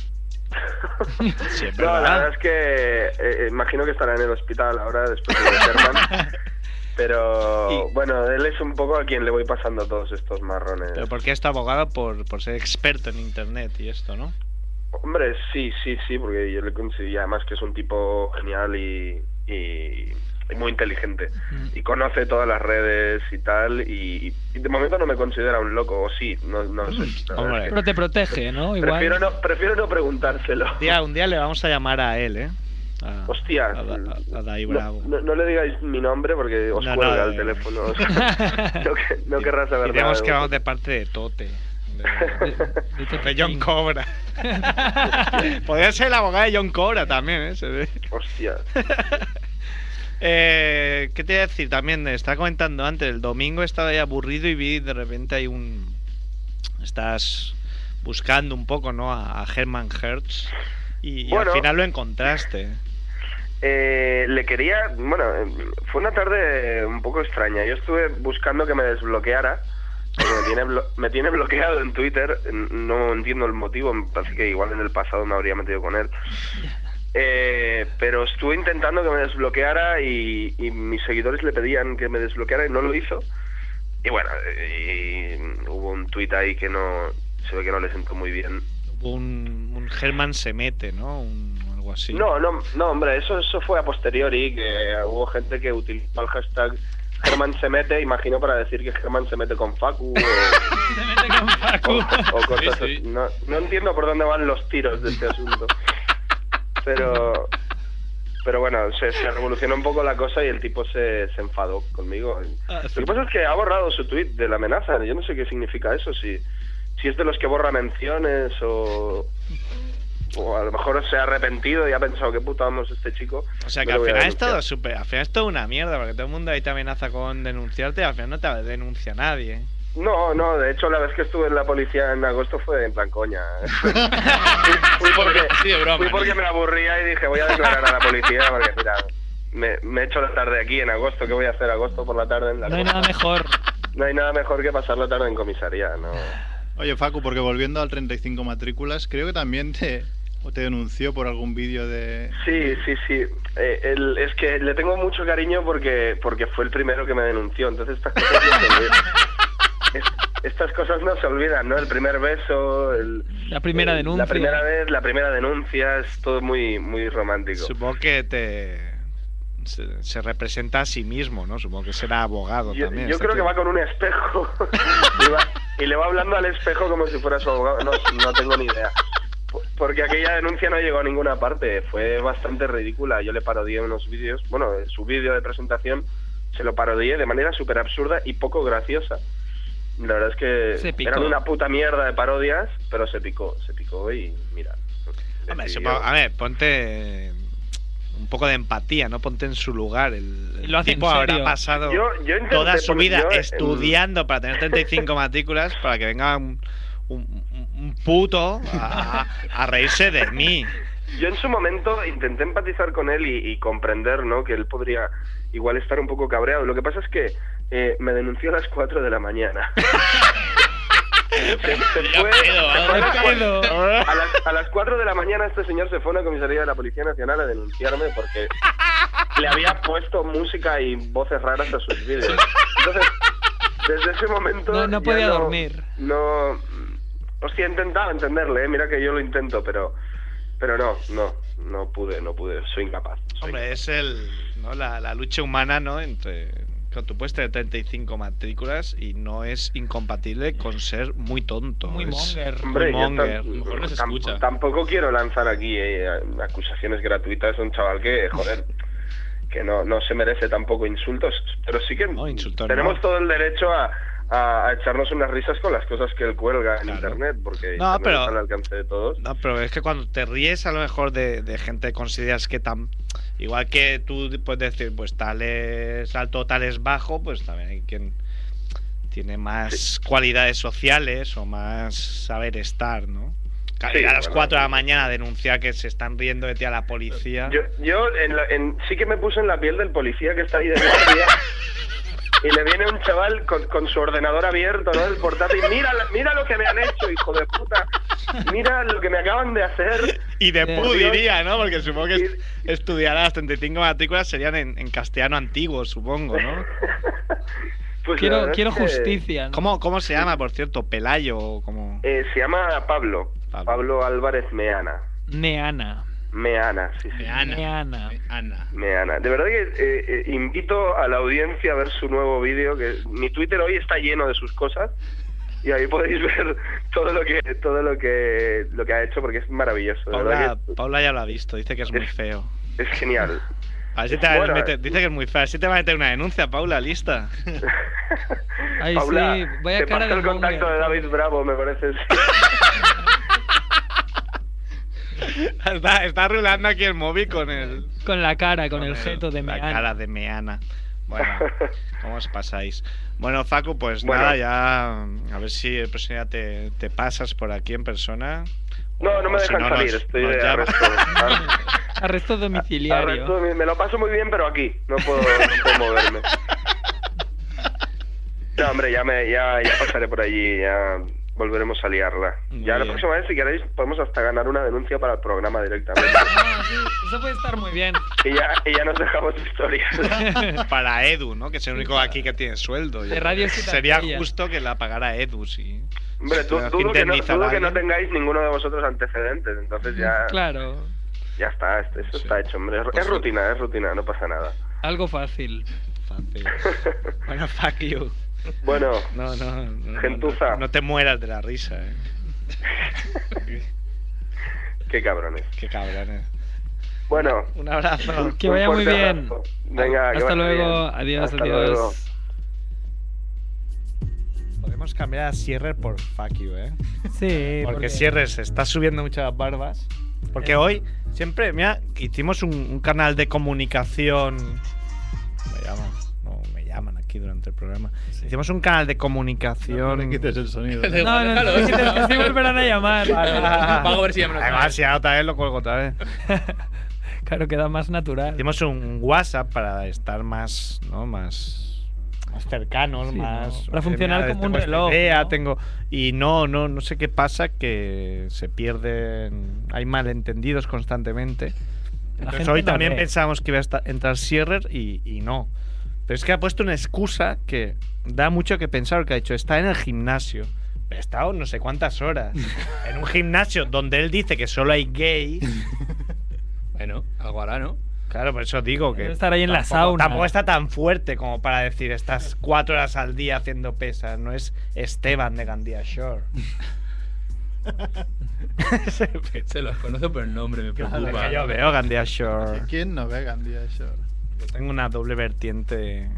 Sí, es No, la verdad. verdad es que eh, imagino que estará en el hospital ahora después de Sherman. Pero Y- bueno, él es un poco a quien le voy pasando todos estos marrones. Pero ¿por qué es tu abogado? Por, por ser experto en internet y esto, ¿no? Hombre, sí, sí, sí, porque yo le considero además que es un tipo genial y, y, y muy inteligente. Y conoce todas las redes y tal. Y, y de momento no me considera un loco, o sí, no, no sé. la verdad Hombre. es que Pero te protege, ¿no? Igual. prefiero, no, prefiero no preguntárselo. Un día, un día le vamos a llamar a él, ¿eh? A, Hostia, a, Da- a David no, Bravo. no- no le digáis mi nombre porque os No, cuelga no, el eh. teléfono. o sea, no, que- no querrás saber nada. Diremos de que vamos vosotros. de parte de Tote. De, De- de de John Cobra. Podría ser el abogado de John Cobra también, ¿eh? Se ve. Hostia. Eh, ¿Qué te iba a decir también? Estaba comentando antes, el domingo estaba ahí aburrido y vi de repente hay un... Estás buscando un poco, ¿no? A, a Hermann Hertz y, y Bueno. al final lo encontraste. Eh, le quería, bueno, eh, fue una tarde un poco extraña. Yo estuve buscando que me desbloqueara, porque me tiene, blo- me tiene bloqueado en Twitter. No entiendo el motivo, me parece que igual en el pasado me habría metido con él. Eh, pero estuve intentando que me desbloqueara y, y mis seguidores le pedían que me desbloqueara y no lo hizo. Y bueno, eh, y hubo un tuit ahí que no, se ve que no le sentó muy bien. Hubo un, un Herman se mete, ¿no? Un, algo así. No, no, no, hombre, eso, eso fue a posteriori, que hubo gente que utilizó el hashtag Germán se mete, imagino para decir que Germán se mete con Facu o, Se mete con Facu. o, o cosas Sí, sí. así. No, no entiendo por dónde van los tiros de este asunto. Pero pero bueno, se, se revolucionó un poco la cosa y el tipo se, se enfadó conmigo. Ah, sí. Lo que pasa es que ha borrado su tweet de la amenaza. Yo no sé qué significa eso, si, si es de los que borra menciones o... O a lo mejor se ha arrepentido y ha pensado que puta vamos este chico. O sea que no al lo voy a final es denunciar. todo súper, al final es todo una mierda, porque todo el mundo ahí te amenaza con denunciarte y al final no te denuncia nadie. No, no, de hecho la vez que estuve en la policía en agosto fue en plan coña. fui, fui porque, Así de broma, fui porque ¿no? me aburría y dije voy a declarar a la policía porque mira, me, me he hecho la tarde aquí en agosto, ¿qué voy a hacer agosto por la tarde en la No hay costa? nada mejor. No hay nada mejor que pasar la tarde en comisaría, no. Oye, Facu, porque volviendo al treinta y cinco matrículas, creo que también te, te denunció por algún vídeo de... Sí, sí, sí. Eh, el- es que le tengo mucho cariño porque porque fue el primero que me denunció. Entonces estas cosas no se olvidan. Es- estas cosas no se olvidan, ¿no? El primer beso, el, La primera el- denuncia. la primera vez, la primera denuncia, es todo muy muy romántico. Supongo que te se, se representa a sí mismo, ¿no? Supongo que será abogado Yo, también. yo este creo que tío. va con un espejo y, va- y le va hablando al espejo como si fuera su abogado. No, no tengo ni idea. P- Porque aquella denuncia no llegó a ninguna parte. Fue bastante ridícula. Yo le parodié unos vídeos. Bueno, su vídeo de presentación se lo parodié de manera súper absurda y poco graciosa. La verdad es que Se picó. eran una puta mierda de parodias, pero se picó. Se picó y mira. Hombre, decidió- supongo- a ver, ponte un poco de empatía, ¿no? Ponte en su lugar. El, el Lo hace en tipo habrá serio. pasado Yo- yo intenté toda su poner- vida yo en- estudiando para tener treinta y cinco matrículas para que venga un, un- un puto a, a reírse de mí. Yo en su momento intenté empatizar con él y, y comprender, ¿no? Que él podría igual estar un poco cabreado. Lo que pasa es que eh, me denunció a las cuatro de la mañana. se, se fue, se fue a, las pedo. cuatro, a, las, a las cuatro de la mañana este señor se fue a la comisaría de la Policía Nacional a denunciarme porque le había puesto música y voces raras a sus vídeos. Entonces, desde ese momento... No, no ya podía dormir. No... Hostia, he intentado entenderle, ¿eh? Mira que yo lo intento, pero... Pero no, no, no pude, no pude, soy incapaz. soy Hombre, es el, ¿no? la, la lucha humana, ¿no? Entre que tú puedes tener treinta y cinco matrículas y no es incompatible con ser muy tonto. Muy es monger. Hombre, muy yo monger. tam- mejor no se tam- escucha. tampoco quiero lanzar aquí eh, acusaciones gratuitas a un chaval que, joder, que no, no se merece tampoco insultos, pero sí que No, insultos tenemos no. todo el derecho a, a, a echarnos unas risas con las cosas que él cuelga en Claro. internet, porque No, internet pero- está al alcance de todos. No, pero es que cuando te ríes a lo mejor de, de gente que consideras que tan... Igual que tú puedes decir, pues tal es alto, tal es bajo, pues también hay quien tiene más cualidades sociales o más saber estar, ¿no? Sí, Ir a las bueno. cuatro de la mañana a denunciar que se están riendo de ti a la policía. Yo, yo en la- en- sí que me puse en la piel del policía que está ahí de guardia y le viene un chaval con, con su ordenador abierto, ¿no? El portátil. Mira, la- mira lo que me han hecho, hijo de puta. Mira lo que me acaban de hacer. Y de Dios. pu diría, ¿no? Porque supongo que est- estudiar las treinta y cinco matrículas serían en, en castellano antiguo, supongo, ¿no? Pues la Quiero, verdad quiero es que, justicia. ¿no? ¿Cómo, ¿Cómo se llama, por cierto? ¿Pelayo o como...? eh, se llama Pablo. Pablo. Pablo Álvarez Meana. Neana. Meana, sí, sí. Ana. Neana. Ana. Meana. De verdad que eh, eh, invito a la audiencia a ver su nuevo vídeo, que mi Twitter hoy está lleno de sus cosas y ahí podéis ver todo lo que todo lo que lo que ha hecho porque es maravilloso. De verdad Paula, Paula ya lo ha visto, dice que es muy Es- feo. que es genial. A ver si te va a Bueno, meter- eh. dice que es muy feo. A ver si te va a meter una denuncia, Paula, lista. Ay, Paula, sí, vaya te cara paso de el contacto monger. de David Bravo, me parece. está, está rulando aquí el móvil con el. Con la cara, con el jeto de La Meana. cara de Meana. Bueno, ¿cómo os pasáis? Bueno, Facu, pues Bueno. nada, ya. A ver si el próximo día te, te pasas por aquí en persona. No, no me O si dejan no, salir, nos- estoy nos de llama- arresto. Arresto domiciliario. Arresto, me lo paso muy bien, pero aquí, no puedo, no puedo moverme. No, hombre, ya, me, ya, ya pasaré por allí, ya volveremos a liarla. Muy Ya la bien. próxima vez, si queréis, podemos hasta ganar una denuncia para el programa directamente. Ah, sí, eso puede estar muy bien. y, ya, y ya nos dejamos historias. Para Edu, ¿no? Que es el único aquí que tiene sueldo. De Radio Ciudad Sería Bella. justo que la pagara Edu, sí. Hombre, du- Tengo que dudo, que no, indemnizar dudo a que no alguien. tengáis ninguno de vosotros antecedentes, entonces ya, Claro, ya está, esto- eso Sí. está hecho, hombre. Es, Pues es sí. rutina, es rutina, no pasa nada. algo fácil. Fácil. Bueno, fuck you. Bueno, No, no, no. Gentuza. No, no te mueras de la risa, eh. qué cabrones. Qué cabrones. Bueno, Un abrazo. Que un vaya muy fuerte bien. abrazo. Venga, que Hasta vaya luego. bien. Adiós, Hasta adiós. luego. Podemos cambiar a Sierrer por fuck you, eh. Sí, Porque Sierrer se está subiendo mucho las barbas. Porque hoy siempre, mira, hicimos un, un canal de comunicación. Me llaman, no, me llaman aquí durante el programa. Hicimos un canal de comunicación. No le quites el sonido. Da ¿no? igual, No, no, déjalo. no, es que te- es que volverán a llamar. Pago a ver si ya me lo Además, trae. si ya otra vez lo cuelgo otra vez. Claro, queda más natural. Hicimos un WhatsApp para estar más, ¿no? Más, más cercanos, Sí, más... ¿no? Para oye, funcionar mira, como tengo un esta reloj, idea, ¿no? tengo y no, no, no sé qué pasa, que se pierden, hay malentendidos constantemente. Entonces gente hoy no también ve. pensábamos que iba a esta- entrar Sierrer y, y no. Pero es que ha puesto una excusa que da mucho que pensar, que ha dicho, está en el gimnasio. Pero ha estado no sé cuántas horas en un gimnasio donde él dice que solo hay gay. Bueno, algo hará, ¿no? Claro, por eso digo que Debe estar ahí en la tampoco- sauna. Tampoco está tan fuerte como para decir estás cuatro horas al día haciendo pesas. No es Esteban de Gandía Shore. Se los conozco por el nombre, me preocupa. Que yo veo Gandía Shore. ¿Quién no ve Gandía Shore? Yo tengo una doble vertiente.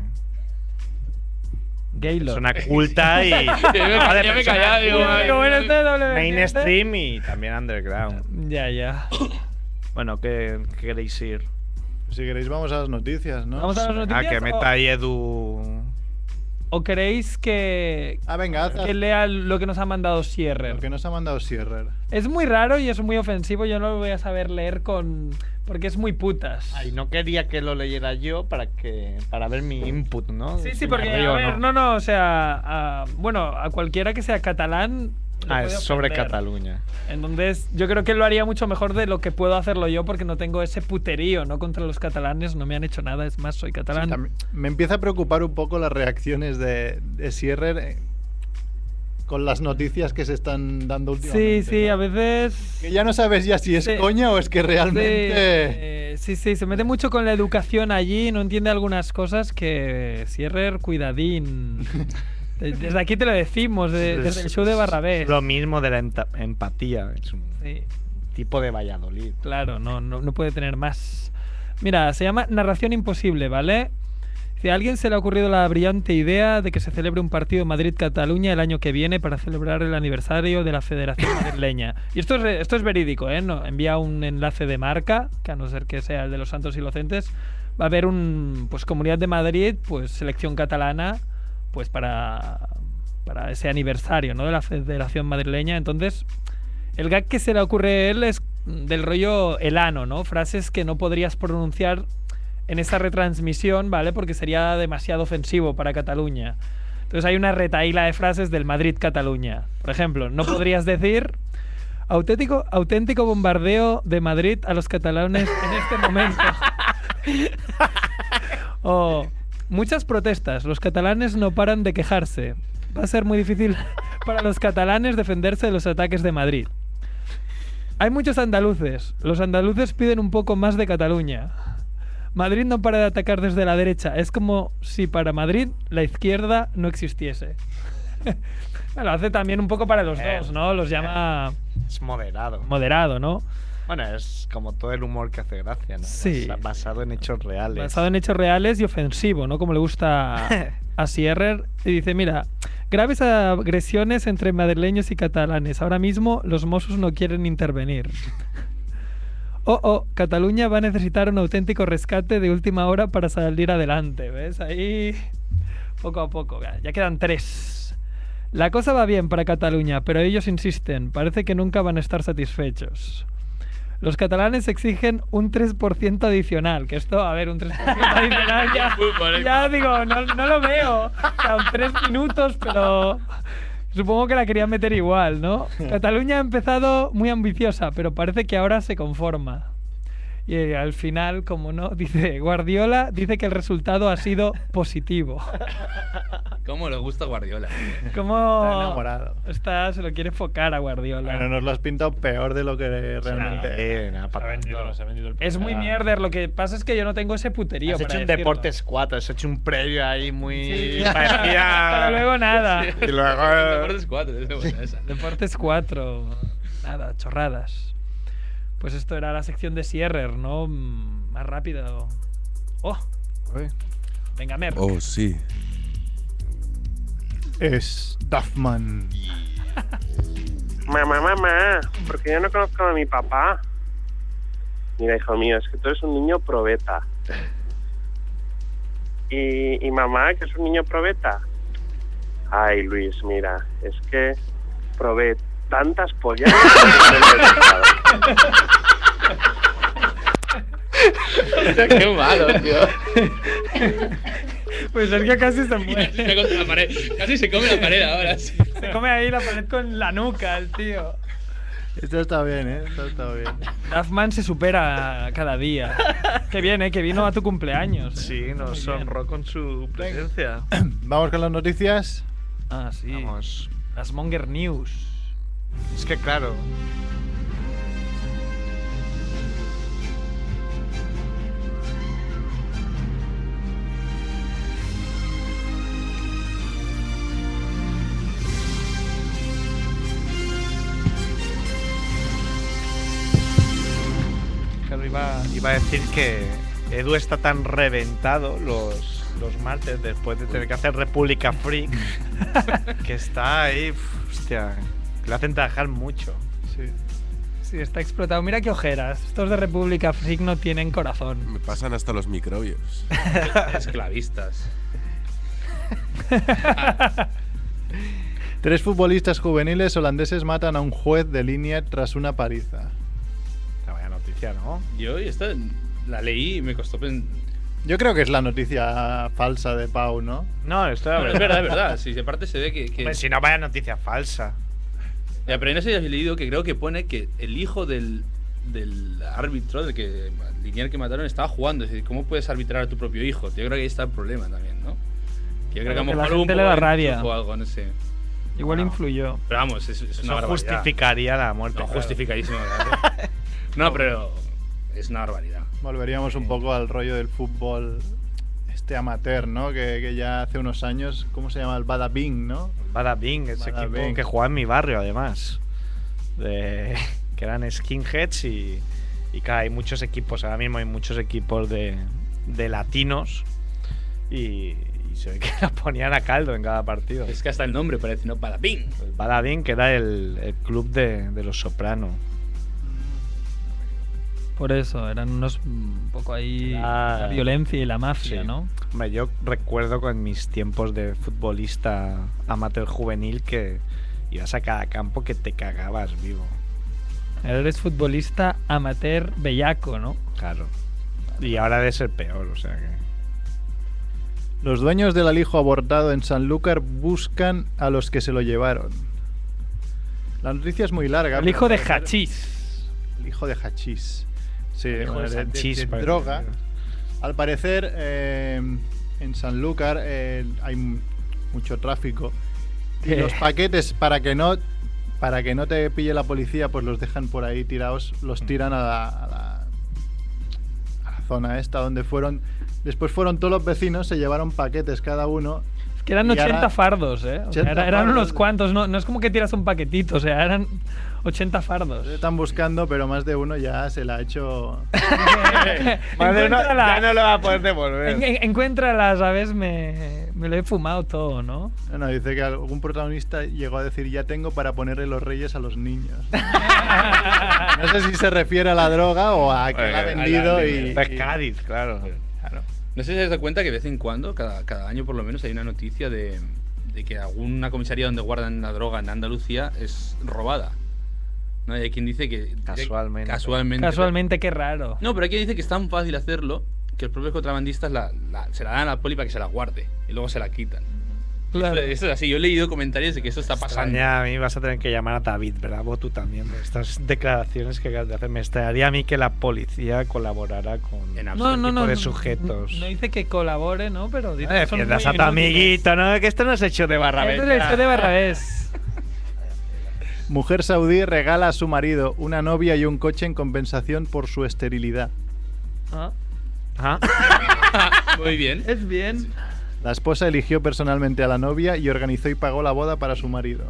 Gaylord. Persona culta y. Ya me- Vale, ya me he persona callado, digo, culta, ay, Digo, bueno, este doble vertiente. mainstream y también underground. Ya, ya. Bueno, ¿qué, qué queréis ir? Si queréis vamos a las noticias, ¿no? Vamos a las Ah, noticias. que o- meta ahí Edu. ¿O queréis que, Ah, venga, haz, haz que lea lo que nos ha mandado Sierrer? lo que nos ha mandado Sierrer. Es muy raro y es muy ofensivo. Yo no lo voy a saber leer con. Porque es muy putas. Ay, no quería que lo leyera yo para que para ver mi input, ¿no? Sí, Si sí, me porque, río a o ver, no, no, o sea, a- bueno, a cualquiera que sea catalán. le Ah, puede es sobre ofender. Cataluña. Entonces, yo creo que él lo haría mucho mejor de lo que puedo hacerlo yo, porque no tengo ese puterío, ¿no? Contra los catalanes, no me han hecho nada, es más, soy catalán. Sí, también- me empieza a preocupar un poco las reacciones de, de Sierrer eh, con las noticias que se están dando sí, últimamente. sí, ¿no? a veces. Que ya no sabes ya si es Sí. coña o es que Sí, realmente... eh, sí, sí, se mete mucho con la educación allí, no entiende algunas cosas que Sierrer, cuidadín. De- Desde aquí te lo decimos, de- desde el show de Barrabés. Lo mismo de la enta- empatía. Es un Sí, tipo de Valladolid. claro, no, no, no puede tener más. Mira, se llama Narración Imposible, ¿vale? Si a alguien se le ha ocurrido la brillante idea de que se celebre un partido Madrid-Cataluña el año que viene para celebrar el aniversario de la Federación Madrileña. Y esto es, re- esto es verídico, ¿eh? No, envía un enlace de marca, que a no ser que sea el de los Santos Inocentes, va a haber un, pues, Comunidad de Madrid, pues, selección catalana, pues, para, para ese aniversario, ¿no? De la Federación Madrileña. Entonces, el gag que se le ocurre a él es del rollo elano, ¿no? Frases que no podrías pronunciar en esa retransmisión, ¿vale? Porque sería demasiado ofensivo para Cataluña. Entonces hay una retaíla de frases del Madrid-Cataluña. Por ejemplo, no podrías decir auténtico, auténtico bombardeo de Madrid a los catalanes en este momento. O muchas protestas, los catalanes no paran de quejarse. Va a ser muy difícil para los catalanes defenderse de los ataques de Madrid. Hay muchos andaluces. Los andaluces piden un poco más de Cataluña. Madrid no para de atacar desde la derecha. Es como si para Madrid la izquierda no existiese. Lo hace también un poco para los Eh, dos, ¿no? Los llama Es moderado. moderado, ¿no? Bueno, es como todo el humor que hace gracia, ¿no? Sí. Basa- Basado en hechos reales. Basado en hechos reales y ofensivo, ¿no? Como le gusta a, a Sierrer. Y dice, mira, graves agresiones entre madrileños y catalanes. Ahora mismo los Mossos no quieren intervenir. Oh, oh, Cataluña va a necesitar un auténtico rescate de última hora para salir adelante, ¿ves? Ahí, poco a poco. Ya, ya quedan tres. La cosa va bien para Cataluña, pero ellos insisten. Parece que nunca van a estar satisfechos. Los catalanes exigen un tres por ciento adicional. Que esto, a ver, un tres por ciento adicional ya, ya digo, no, no lo veo. O sea, un tres minutos, pero supongo que la querían meter igual, ¿no? Cataluña ha empezado muy ambiciosa, pero parece que ahora se conforma. Y eh, al final, como no, dice Guardiola, dice que el resultado ha sido positivo. ¿Cómo le gusta Guardiola? Como Está enamorado. está, se lo quiere focar a Guardiola. Bueno, nos lo has pintado peor de lo que realmente... Eh, nada, Se ha para vendido, tanto. se ha vendido el Es muy Ah. mierder, lo que pasa es que yo no tengo ese puterío. Has para hecho un decirlo. Deportes cuatro, has hecho un previo ahí muy... Sí. parecía- Pero luego nada. Y luego... Deportes cuatro, es buena esa. Deportes cuatro. Nada, chorradas. Pues esto era la sección de Sierrer, ¿no? Mm, Más rápido. ¡Oh! Venga, Mer. Oh, sí. Es Duffman. Mamá, mamá, porque yo no conozco a mi papá. Mira, hijo mío, es que tú eres un niño probeta. Y, y mamá, que es un niño probeta. Ay, Luis, mira, es que probé tantas pollas que no me he dejado. Qué malo, tío. Pues Sergio casi se Casi muere. se contra la pared. Casi se come la pared ahora. Sí. Se come ahí la pared con la nuca, el tío. Esto está bien, ¿eh? Esto está bien. Duffman se supera cada día. Qué bien, ¿eh? Que vino a tu cumpleaños. ¿eh? Sí, nos Muy bien. honró con su presencia. Vamos con las noticias. Ah, sí. Vamos. Las Monger News. Es que claro. Claro, iba, iba a decir que Edu está tan reventado los, los martes después de tener que hacer República Freak que está ahí, uf, hostia, que le hacen trabajar mucho. Sí. Sí, está explotado. Mira qué ojeras. Estos de República Freak no tienen corazón. Me pasan hasta los microbios. Esclavistas. Tres futbolistas juveniles holandeses matan a un juez de línea tras una paliza. La vaya noticia, ¿no? Yo esta la leí y me costó pensar. Yo creo que es la noticia falsa de Pau, ¿no? No, esto Bueno, es verdad, es verdad. Si aparte se ve que. que... Hombre, si no, vaya noticia falsa. Ya, pero no sé si has leído que creo que pone que el hijo del, del árbitro, del que lineal que mataron, estaba jugando. Es decir, ¿cómo puedes arbitrar a tu propio hijo? Yo creo que ahí está el problema también, ¿no? Que yo creo que a lo Que la mejor hubo un gente le poco da de rabia. influjo o algo, no sé. Igual No. influyó. Pero vamos, es, es una Eso barbaridad. justificaría la muerte. No, claro. justificadísimo. ¿verdad? No, pero es una barbaridad. Volveríamos un poco al rollo del fútbol este amateur, ¿no? Que, que ya hace unos años, ¿cómo se llama? El Bada Bing, ¿no? Bada Bing, ese Bada equipo Bing. que jugaba en mi barrio, además. De, que eran skinheads y, y claro, hay muchos equipos, ahora mismo hay muchos equipos de, de latinos y, y se ve que la ponían a caldo en cada partido. Es que hasta el nombre parece, ¿no? Balabín. El Bada Bing, que era el, el club de, de los Soprano. Por eso, eran unos un poco ahí Ah, la violencia y la mafia, sí. ¿no? Hombre, yo recuerdo con mis tiempos de futbolista amateur juvenil que ibas a cada campo que te cagabas vivo. Eres futbolista amateur bellaco, ¿no? Claro. Y ahora debe ser peor, o sea que. Los dueños del alijo abortado en Sanlúcar buscan a los que se lo llevaron. La noticia es muy larga. El pero hijo de al parecer- Hachís. El hijo de Hachís. Sí, El hijo bueno, de de, de- Sanchís, de parece. droga. Al parecer, eh, en Sanlúcar eh, hay m- mucho tráfico. Y ¿Qué? los paquetes, para que no para que no te pille la policía, pues los dejan por ahí tirados, los tiran a la, a la, a la zona esta donde fueron. Después fueron todos los vecinos, se llevaron paquetes cada uno. Es que eran Y ahora- ochenta fardos, ¿eh? O sea, ochenta era- eran fardos. unos cuantos, no, no es como que tiras un paquetito, o sea, eran ochenta fardos. Se están buscando, pero más de uno ya se la ha hecho. Encuéntrala. ya no lo va a poder devolver. En- en- encuéntrala, ¿sabes? Me, me lo he fumado todo, ¿no? No, no, dice que algún protagonista llegó a decir: ya tengo para ponerle los reyes a los niños. No sé si se refiere a la droga o a que la ha Bueno, vendido a la- y. De Cádiz, claro. Claro. No sé si os dais cuenta que de vez en cuando, cada, cada año por lo menos, hay una noticia de, de que alguna comisaría donde guardan la droga en Andalucía es robada. ¿No? Y hay quien dice que. Casualmente. Casualmente. Casualmente, qué raro. No, pero hay quien dice que es tan fácil hacerlo que los propios contrabandistas la, la- se la dan a la poli para que se la guarde y luego se la quitan. Claro. Esto, esto es así. Yo he leído comentarios de que eso está pasando. Extraña, a mí vas a tener que llamar a David, ¿verdad? Vos tú también, por estas declaraciones que acabas de hacer. Me extrañaría a mí que la policía colaborara con En este absoluto. No, no, tipo no. de no, sujetos. No dice que colabore, ¿no? Pero dice No que son defiendas muy a tu inútiles. amiguito, ¿no? Que esto no es hecho de barra Esto es el show de Barrabés. Mujer saudí regala a su marido una novia y un coche en compensación por su esterilidad. Ah, ¿Ah? Muy bien. es bien. La esposa eligió personalmente a la novia y organizó y pagó la boda para su marido.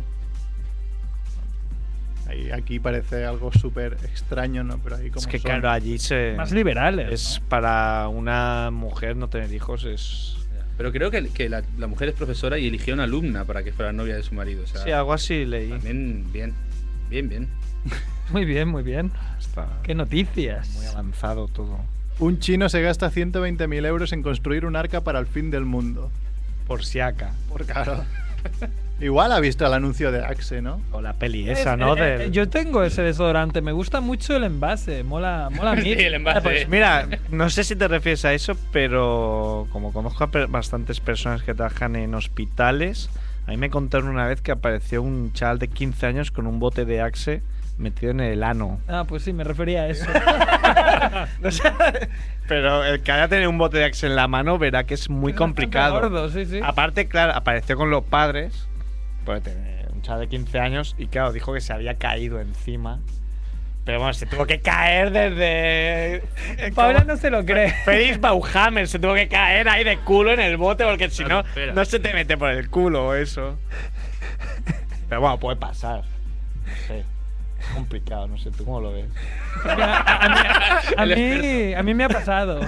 Ahí, aquí parece algo súper extraño, ¿no? Pero ahí como Es que son- claro, allí se... Más liberales. Es para una mujer no tener hijos es... Pero creo que, que la, la mujer es profesora y eligió una alumna para que fuera novia de su marido. O sea, Sí, algo así leí. también bien. Bien, bien. Muy bien, muy bien. Está Qué noticias. muy avanzado todo. Un chino se gasta ciento veinte mil euros en construir un arca para el fin del mundo. Por si acá. Por claro. Igual ha visto el anuncio de Axe, ¿no? O la peli Es- esa, ¿no? eh, eh, Del- Yo tengo ese desodorante, me gusta mucho el envase, mola, mola Sí, mil. el envase. Pues mira, no sé si te refieres a eso, pero como conozco a per- bastantes personas que trabajan en hospitales, a mí me contaron una vez que apareció un chaval de quince años con un bote de Axe metido en el ano. Ah, pues sí, me refería a eso. No sé, pero el que haya tenido un bote de Axe en la mano verá que es muy Es bastante complicado. gordo, sí, sí. Aparte, claro, apareció con los padres, porque tenía un chaval de quince años, y claro, dijo que se había caído encima. Pero bueno, se tuvo que caer desde. eh, Paula ¿cómo? no se lo cree. Félix Bauhammer se tuvo que caer ahí de culo en el bote, porque si no, Espera. no se te mete por el culo o eso. Pero bueno, puede pasar. No sé. Es complicado, no sé, ¿tú cómo lo ves? Mira, a, a mí, a, El mí, a mí me ha pasado.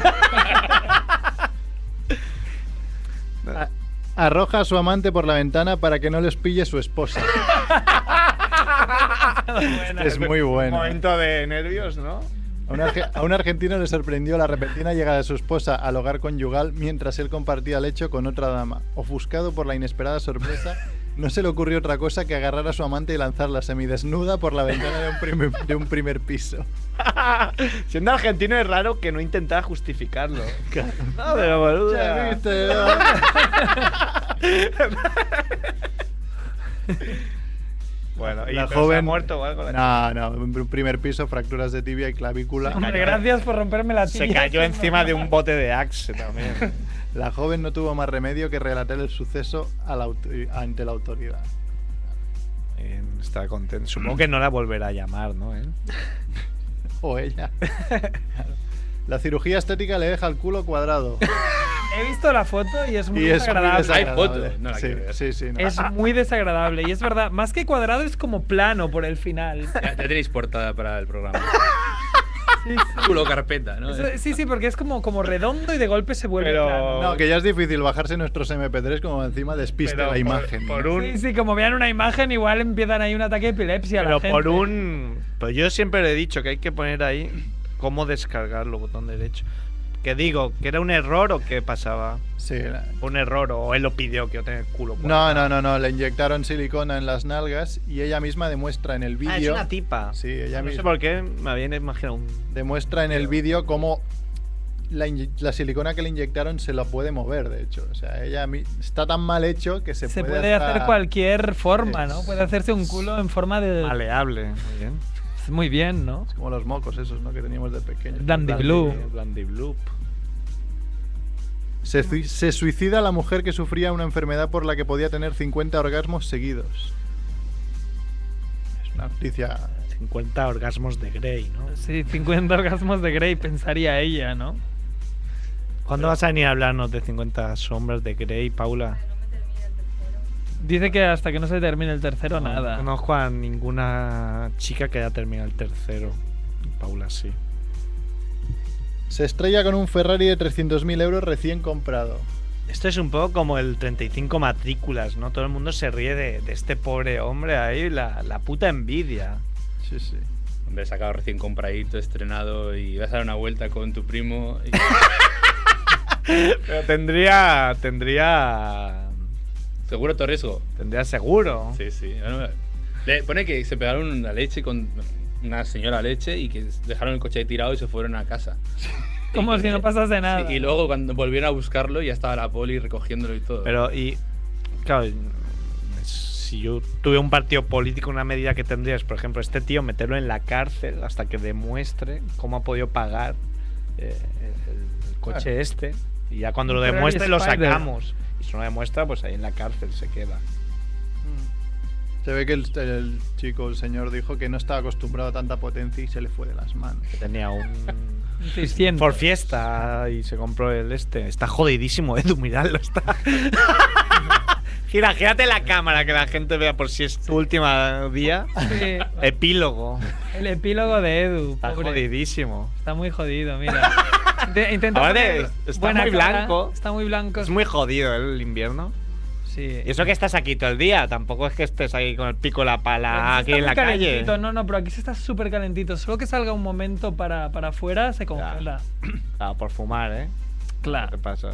A- arroja a su amante por la ventana para que no les pille su esposa. Es muy bueno. Momento de nervios, ¿no? A un, arge- a un argentino le sorprendió la repentina llegada de su esposa al hogar conyugal mientras él compartía lecho con otra dama. Ofuscado por la inesperada sorpresa, no se le ocurrió otra cosa que agarrar a su amante y lanzarla semidesnuda por la ventana de un primer, de un primer piso. Siendo argentino es raro que no intentara justificarlo. No, pero boludo. Ya viste, ¿no? Bueno, y La pero se joven ha muerto o algo. la No, no, un primer piso, fracturas de tibia y clavícula. Hombre, gracias por romperme la tibia. Se cayó encima de un bote de Axe también. La joven no tuvo más remedio que relatar el suceso a la auto- ante la autoridad. Bien, está contento. Supongo que no la volverá a llamar, ¿no? ¿Eh? O ella. La cirugía estética le deja el culo cuadrado. He visto la foto y es muy Y es muy desagradable. desagradable. Hay foto, no la sí, quiero ver. sí, sí, no. Es muy desagradable. Y es verdad, más que cuadrado es como plano por el final. Ya, ya tenéis portada para el programa. Sí, sí. Culo carpeta, ¿no? Eso- sí, sí, porque es como, como redondo y de golpe se vuelve Pero- plano. No, que ya es difícil bajarse nuestros eme pe tres como encima despiste Pero la por- imagen. por ¿no? un- Sí, sí, como vean una imagen, igual empiezan ahí un ataque de epilepsia. a la Pero gente. por un. Pues yo siempre le he dicho que hay que poner ahí cómo descargarlo, botón derecho. Que digo, ¿que era un error o qué pasaba? Sí, la- Un error o él lo pidió que yo tenga el culo. No, cuadrado. no, no, no, le inyectaron silicona en las nalgas y ella misma demuestra en el Ah, es vídeo. una tipa. Sí, ella No sé misma por qué me había imaginado un. demuestra en el vídeo cómo la, inye- la silicona que le inyectaron se la puede mover, de hecho. O sea, ella mi- está tan mal hecho que se, Se puede, puede hacer hasta- cualquier forma, ¿no? Es- Puede hacerse un culo en forma de. Maleable. Muy bien. Es muy bien, ¿no? Es como los mocos esos, ¿no? Que teníamos de pequeños. Blandy Blue. Blandy Blue. Se, sui- se suicida la mujer que sufría una enfermedad por la que podía tener cincuenta orgasmos seguidos. Es una noticia. cincuenta orgasmos de Grey, ¿no? Sí, cincuenta orgasmos de Grey, pensaría ella, ¿no? ¿Cuándo vas a venir a hablarnos de cincuenta sombras de Grey, Paula? Dice que hasta que no se termine el tercero, nada. No conozco a ninguna chica que haya terminado el tercero. Paula sí. Se estrella con un Ferrari de trescientos mil euros recién comprado. Esto es un poco como el treinta y cinco matrículas, ¿no? Todo el mundo se ríe de, de este pobre hombre ahí, la, la puta envidia. Sí, sí. Hombre, sacado recién compradito, estrenado y vas a dar una vuelta con tu primo. Y... Pero tendría. Tendría. ¿Seguro todo riesgo? Tendría seguro. Sí, sí. Bueno, le pone que se pegaron una leche con una señora leche y que dejaron el coche ahí tirado y se fueron a casa. Como si no pasase nada. Sí, y luego cuando volvieron a buscarlo ya estaba la poli recogiéndolo y todo. Pero, y. Claro, si yo tuve un partido político, una medida que tendría es, por ejemplo, este tío meterlo en la cárcel hasta que demuestre cómo ha podido pagar eh, el, el coche Ah. este. Y ya cuando lo Ferrari demuestre, lo Spider. sacamos. Y si no lo demuestra, pues ahí en la cárcel se queda. Se ve que el, el chico, el señor, dijo que no estaba acostumbrado a tanta potencia y se le fue de las manos. Que tenía un. seiscientos. Por fiesta y se compró el este. Está jodidísimo, Edu, miradlo. Está. Gira, gírate la cámara que la gente vea por si es tu último día. Sí, Epílogo. el epílogo de Edu. Está pobre. jodidísimo. Está muy jodido, mira. Inte- Intenta Aparte, poner está buena muy cara. blanco. Está muy blanco. Es muy jodido ¿eh? El invierno. Sí. Y eso que estás aquí todo el día. Tampoco es que estés ahí con el pico y la pala Aquí aquí en la calle. calentito. No, no, pero aquí se está súper calentito. Solo que salga un momento para, para afuera se congela. Ah, por fumar, ¿eh? Claro. ¿Qué pasa?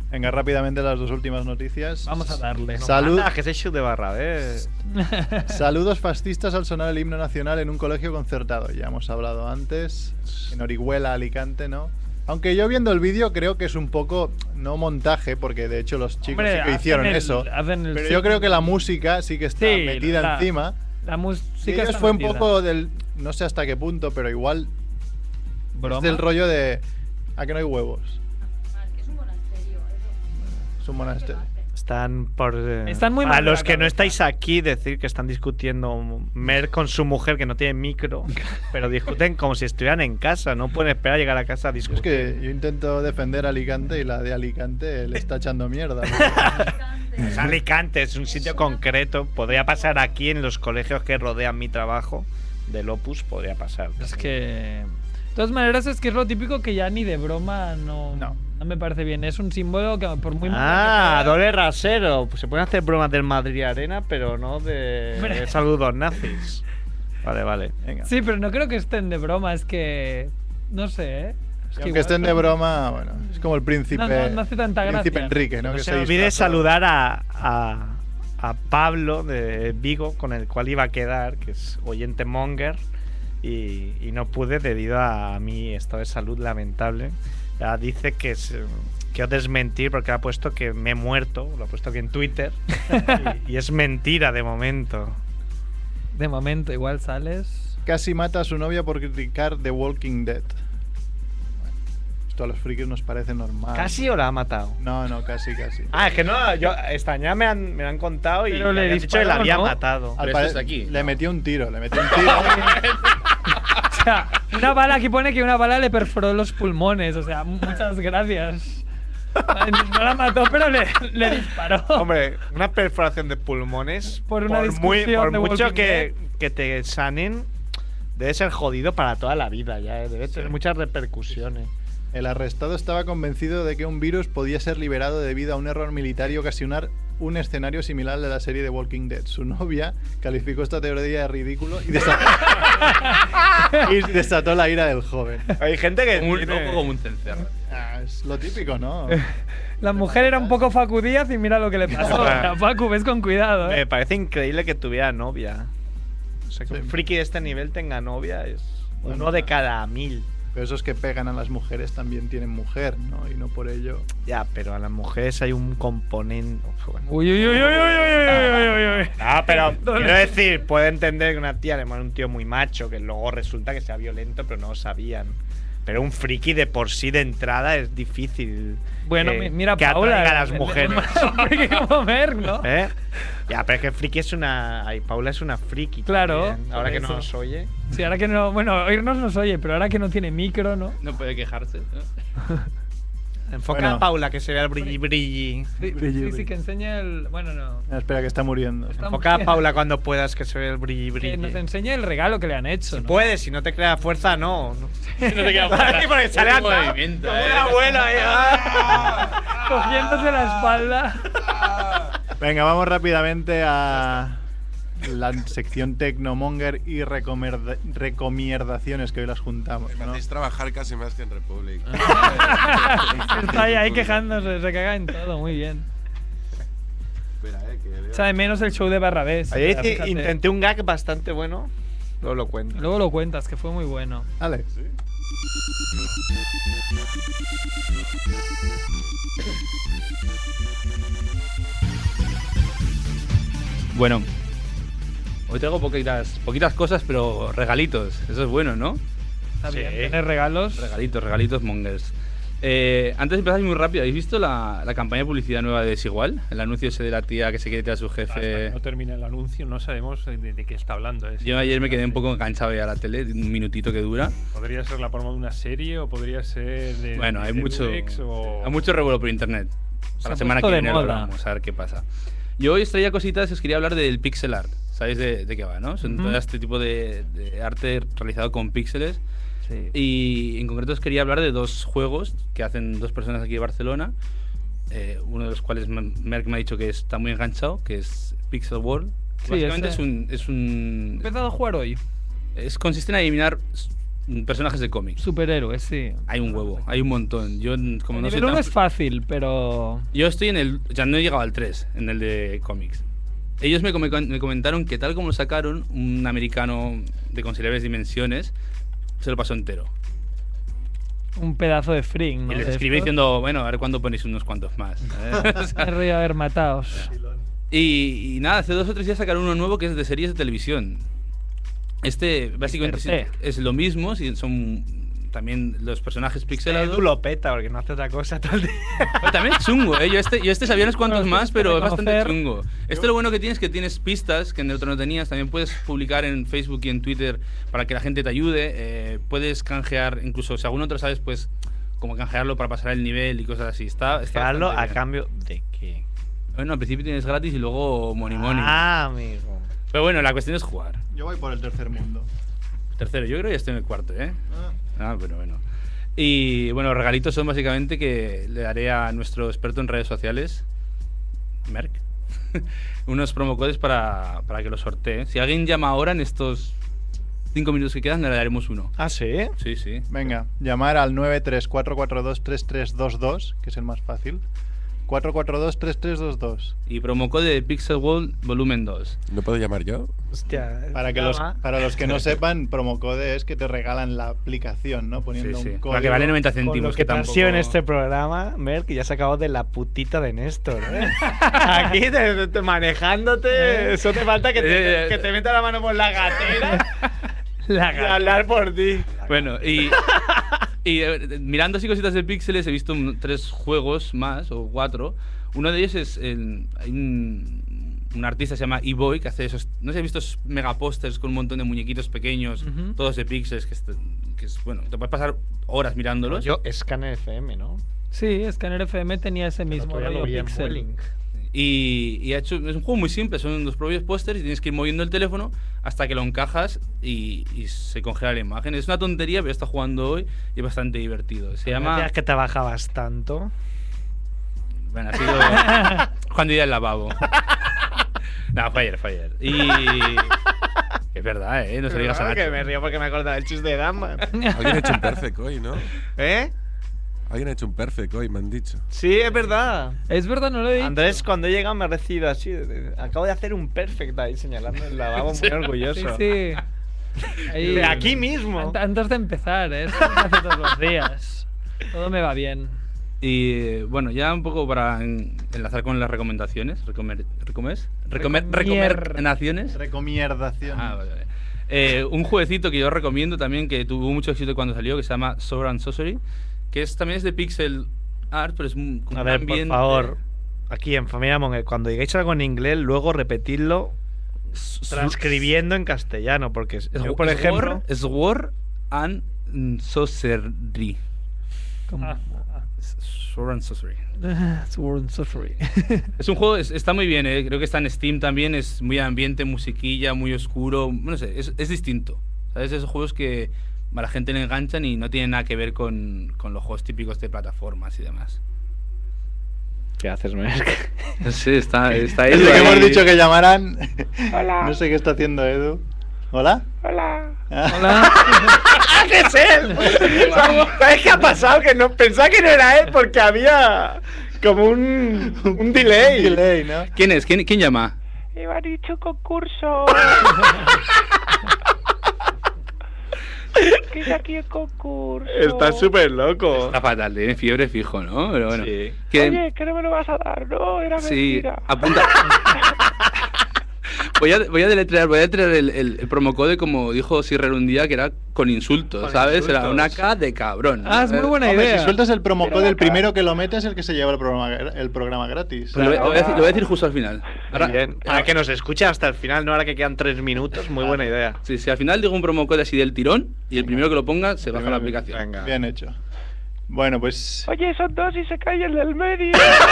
Venga, rápidamente las dos últimas noticias. Vamos a darle. Salud. Anda, que se shoot de barra, ¿eh? Saludos fascistas al sonar el himno nacional en un colegio concertado. Ya hemos hablado antes. En Orihuela, Alicante, ¿no? Aunque yo viendo el vídeo creo que es un poco, no montaje, porque de hecho los chicos Hombre, sí que hicieron hacen el- eso. hacen el Pero sí- yo creo que la música sí que está Sí, metida la- encima. La Y música ellos está fue un metida. poco del, no sé hasta qué punto, pero igual ¿Broma? es del rollo de, ¿a que no hay huevos? Es un monasterio. Es un monasterio. Están por. eh, Están muy a mal de los la que no cabeza. estáis aquí, decir que están discutiendo Mer con su mujer que no tiene micro, pero discuten como si estuvieran en casa. No pueden esperar a llegar a casa a Es discutir. que yo intento defender a Alicante y la de Alicante le está echando mierda. Es Alicante, es un sitio concreto. Podría pasar aquí en los colegios que rodean mi trabajo del Opus, podría pasar. Es que. De todas maneras, es que es lo típico que ya ni de broma no, No. no me parece bien. Es un símbolo que, por muy. Ah, malo que sea- doble rasero. Pues se pueden hacer bromas del Madrid Arena, pero no de, Hombre. de saludos nazis. Vale, vale. Venga. Sí, pero no creo que estén de broma, es que. No no sé, ¿eh? Es Y que aunque igual estén de son- broma, bueno, es como el príncipe, No, no, no hace tanta príncipe gracia. Enrique, ¿no? No que se me olvide disfrazó. saludar a, a, a Pablo de Vigo, con el cual iba a quedar, que es oyente monger, y, y no pude debido a mi estado de salud lamentable. Ya dice que es, quiero desmentir porque ha puesto que me he muerto, lo ha puesto aquí en Twitter, y, y es mentira de momento. De momento, igual sales. Casi mata a su novia por criticar The Walking Dead. Bueno, esto a los frikis nos parece normal. ¿Casi o la ha matado? No, no, casi, casi. Ah, es que no, yo esta mañana me han, me lo han contado y Pero le habían dicho que la disparó, había ¿no? matado. Al Pero pare- esto es aquí, Le no. metió un tiro, le metió un tiro. O sea, una bala, aquí pone que una bala le perforó los pulmones. O sea, muchas gracias. No la mató, pero le, le disparó. Hombre, una perforación de pulmones, Por una muy, discusión por de mucho Walking que, que te sanen, debe ser jodido para toda la vida ya, ¿eh? Debe tener muchas repercusiones. El arrestado estaba convencido de que un virus podía ser liberado debido a un error militar y ocasionar un escenario similar de la serie The Walking Dead. Su novia calificó esta teoría de ridículo y desató, y desató la ira del joven. Hay gente que Como un, tiene- loco como un cencerro. Ah, es lo típico, ¿no? La mujer era un poco Facu Díaz y mira lo que le pasó. O sea, Facu, ves con cuidado, me ¿eh? parece increíble que tuviera novia. O sea, que Sí. un friki de este nivel tenga novia es Bueno, uno de ya. cada mil. Pero esos que pegan a las mujeres también tienen mujer, ¿no? Y no por ello. Ya, pero a las mujeres hay un componente... Bueno. Uy, uy, uy, uy, uy, uy, uy, uy, uy. Ah, pero Doble. quiero decir, puedo entender que una tía le manda un tío muy macho, que luego resulta que sea violento, pero no lo sabían. Pero un friki de por sí de entrada es difícil. Bueno, que, mi- mira, que Paula. atraiga a las el- el- mujeres. el- friki como Merck, ¿no? ¿Eh? Ya, pero es que friki es una. Ay, Paula es una friki. Claro, también, ahora por que eso. no nos oye. Sí, ahora que no. Bueno, oírnos nos oye, pero ahora que no tiene micro, ¿no? No puede quejarse. ¿no? Enfoca Bueno. a Paula que se vea el brilli brilli. Sí, Brilli, sí, sí, brilli. que enseñe el. Bueno, no. Ah, espera, que está muriendo. Está Enfoca a muy- Paula cuando puedas que se vea el brilli Que brilli. nos enseñe el regalo que le han hecho, Si ¿no? puedes, si no te crea fuerza, no. no. No te queda fuera. Sí, porque sale Un andando movimiento, como eh. una abuela ahí. ¡Ah! Cogiéndose la espalda. Venga, vamos rápidamente a la sección Tecnomonger y recomerda- recomierdaciones que hoy las juntamos, Me ¿no? hacéis trabajar casi más que en Republic. Está ahí, ahí quejándose, se caga en todo, muy bien. Espera, eh, que veo- Echa de menos el show de Barrabés. Ayer o sea, hice- fíjate. intenté un gag bastante bueno. Luego lo cuento. Luego lo cuentas, que fue muy bueno. Alex. Bueno, hoy traigo poquitas, poquitas cosas, pero regalitos. Eso es bueno, ¿no? Está Sí. bien, tener regalos. Regalitos, regalitos mongers. Eh, antes de empezar, muy rápido, ¿habéis visto la, la campaña de publicidad nueva de Desigual? El anuncio ese de la tía que se quiere tirar a su Hasta jefe. que no termina el anuncio, no sabemos de, de qué está hablando. Es Yo ayer me quedé un poco enganchado ya a la tele, un minutito que dura. Podría ser la forma de una serie o podría ser de. Bueno, hay de mucho, U X o... hay mucho revuelo por internet. Se Para ha la semana que puesto de viene lo moda. hablamos, a ver qué pasa. Yo hoy os traía cositas, os quería hablar del pixel art. ¿Sabéis de, de qué va, no? Son Ujú. todo este tipo de, de arte realizado con píxeles. Sí. Y en concreto os quería hablar de dos juegos que hacen dos personas aquí de Barcelona. Eh, uno de los cuales M- Merck me ha dicho que está muy enganchado, que es Pixel World. Sí, Básicamente ese. es un, es He un empezado a jugar hoy. es, consiste en adivinar s- personajes de cómics. Superhéroes, sí. Hay un huevo, hay un montón. Yo, como El no soy nivel uno tan es fácil, pero... Yo estoy en el... Ya no he llegado al tres, en el de cómics. Ellos me, come- me comentaron que tal como lo sacaron, un americano de considerables dimensiones se lo pasó entero. Un pedazo de freak, ¿no? Y les De escribí estos. diciendo, bueno, a ver cuándo ponéis unos cuantos más. ¿eh? O sea, Me río haber mataos. y, y nada, hace dos o tres días sacaron uno nuevo que es de series de televisión. Este básicamente es, mister C. es lo mismo, sí, son también los personajes pixelados. Edu lo peta porque no hace otra cosa todo el día. Pero también es chungo, ¿eh? Yo este, yo este sabía unos cuantos Bueno, más, tienes que pero es bastante reconocer- chungo. Esto lo bueno que tienes es que tienes pistas que en el otro no tenías. También puedes publicar en Facebook y en Twitter para que la gente te ayude. Eh, puedes canjear, incluso si algún otro sabes, pues como canjearlo para pasar el nivel y cosas así. Está, está Carlo, bastante ¿a bien. cambio de qué? Bueno, al principio tienes gratis y luego money money. Ah, amigo. Pero bueno, la cuestión es jugar. Yo voy por el tercer mundo. Tercero, yo creo que ya estoy en el cuarto, ¿eh? Ah. Ah, pero bueno. Y bueno, los regalitos son básicamente que le daré a nuestro experto en redes sociales, Merck, unos promocodes para, para que los sortee. Si alguien llama ahora en estos cinco minutos que quedan, le daremos uno. ¿Ah, sí? Sí, sí. Venga, llamar al nueve tres cuatro cuatro dos tres tres dos dos, que es el más fácil. cuatro cuatro dos tres tres dos dos. Y promocode de Pixel World Volumen dos. ¿No puedo llamar yo? Hostia. Para, que los, llama. para los que no sepan, promocode es que te regalan la aplicación, ¿no? Poniendo Sí, sí. un La código. que vale noventa Con lo céntimos. que que te han tampoco... sido en este programa, Merck, ya se ha acabado de la putita de Néstor, ¿eh? Aquí te, te- manejándote, eso te falta que te, que te meta la mano por la gatera La y hablar por ti. Bueno, y, y eh, mirando así cositas de píxeles, he visto un- tres juegos más, o cuatro. Uno de ellos es el, hay un, un artista que se llama E-Boy que hace esos, no sé, he visto esos megapósters con un montón de muñequitos pequeños, Ujú. todos de píxeles, que, est- que es, bueno, te puedes pasar horas mirándolos. Yo, Scanner F M, ¿no? Sí, Scanner F M tenía ese mismo Todavía lo rollo vi en pixel. Vueling. Y, y ha hecho, es un juego muy simple, son los propios pósters y tienes que ir moviendo el teléfono hasta que lo encajas y, y se congela la imagen. Es una tontería, pero está jugando hoy y es bastante divertido. Se ¿No llama... decías que te bajabas tanto? Bueno, ha sido cuando iba al lavabo. No, fue ayer, fue ayer. Y... Es verdad, ¿eh? No se lo digas a Claro, Nacho. que me río porque me acordaba del chiste de Gamba. Alguien ha hecho un perfect hoy, ¿no? ¿Eh? Alguien ha hecho un perfect hoy, me han dicho. Sí, es verdad. Es verdad, no lo he dicho. Andrés, cuando he llegado me ha recibido así. de- de- Acabo de hacer un perfect ahí señalando el lavabo, muy Sí, orgulloso. sí. Ahí- De aquí mismo. Ant- Antes de empezar, ¿eh? Esto lo hace todos los días. Todo me va bien. Y bueno, ya un poco para en- enlazar con las recomendaciones. Recomer, ¿Recomes? Recomer, Recomier- recomendaciones. Recomendación. Ah, vale, vale. Eh, un jueguecito que yo recomiendo también, que tuvo mucho éxito cuando salió, que se llama Sword and Sorcery, que es, también es de pixel art, pero es un, con A un ver, por ambiente- favor. Aquí en Familia Monger, cuando digáis algo en inglés, luego repetidlo transcribiendo en castellano. Porque Es, yo, por es ejemplo. Sword, Sword and Sorcery. Como- Sword and Sorcery. Sword and Sorcery. Es un juego, es- está muy bien, eh, creo que está en Steam también, es muy ambiente, musiquilla, muy oscuro, no sé, es, es distinto. ¿Sabes? Esos juegos que a la gente le enganchan y no tienen nada que ver con, con los juegos típicos de plataformas y demás. ¿Qué haces, Merck? Sí, está, está Desde que hemos dicho que llamaran. Hola. No sé qué está haciendo Edu. ¿Hola? Hola. Hola. ¡Que es él! ¿Sabes qué ha pasado? Que no pensaba que no era él porque había como un, un delay. Un delay, ¿no? ¿Quién es? ¿Quién, quién llama? Me han dicho concurso. Que es aquí el concurso. Está súper loco. Está fatal, tiene fiebre fijo, ¿no? Pero bueno. Sí. Que- Oye, que no me lo vas a dar, ¿no? Era sí, mentira. apunta. Voy a, voy a deletrear, voy a deletrear el, el, el promocode como dijo Sirrer un día, que era con insultos, Con ¿sabes? Era insultos. una K de cabrón. Ah, es muy buena Hombre, idea. si sueltas el Pero promocode, el acá- primero que lo mete es el que se lleva el programa, el programa gratis. Pues lo, voy- lo voy a decir, lo voy a decir justo al final. Ahora- Bien. Para que nos escuche hasta el final, no ahora que quedan tres minutos. Muy buena idea. Sí, sí, al final digo un promocode así del tirón y el primero que lo ponga se baja la Primero que- aplicación. Venga. Bien hecho. Bueno, pues. Oye, son dos y se cae el del medio.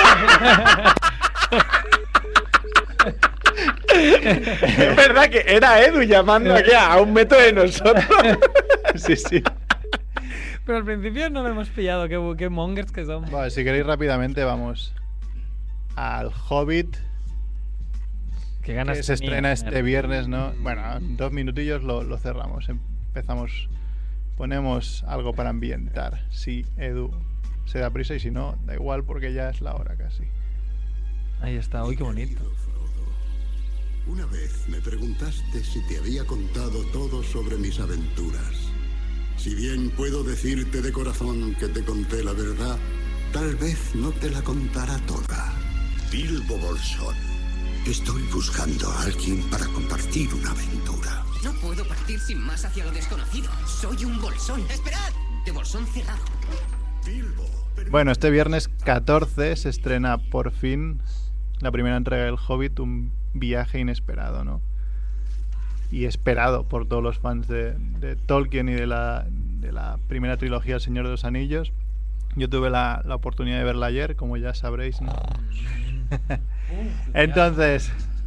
Es verdad que era Edu llamando aquí a un metro de nosotros. Sí, sí. Pero al principio no lo hemos pillado. Qué, qué mongers que son. Vale, si queréis rápidamente, vamos al Hobbit, Qué ganas que se tenía, estrena este Merck. viernes, ¿no? Bueno, en dos minutillos lo, lo cerramos. Empezamos ponemos algo para ambientar. Sí, Edu se da prisa y si no, da igual porque ya es la hora casi. Ahí está, uy, qué bonito. Una vez me preguntaste si te había contado todo sobre mis aventuras. Si bien puedo decirte de corazón que te conté la verdad, tal vez no te la contará toda. Bilbo Bolsón. Estoy buscando a alguien para compartir una aventura. No puedo partir sin más hacia lo desconocido. Soy un bolsón. ¡Esperad! De bolsón cerrado. Bilbo. Bueno, este viernes catorce se estrena por fin la primera entrega del Hobbit, un viaje inesperado, ¿no? Y esperado por todos los fans de, de Tolkien y de la, de la primera trilogía El Señor de los Anillos. Yo tuve la, la oportunidad de verla ayer, como ya sabréis, ¿no? Entonces,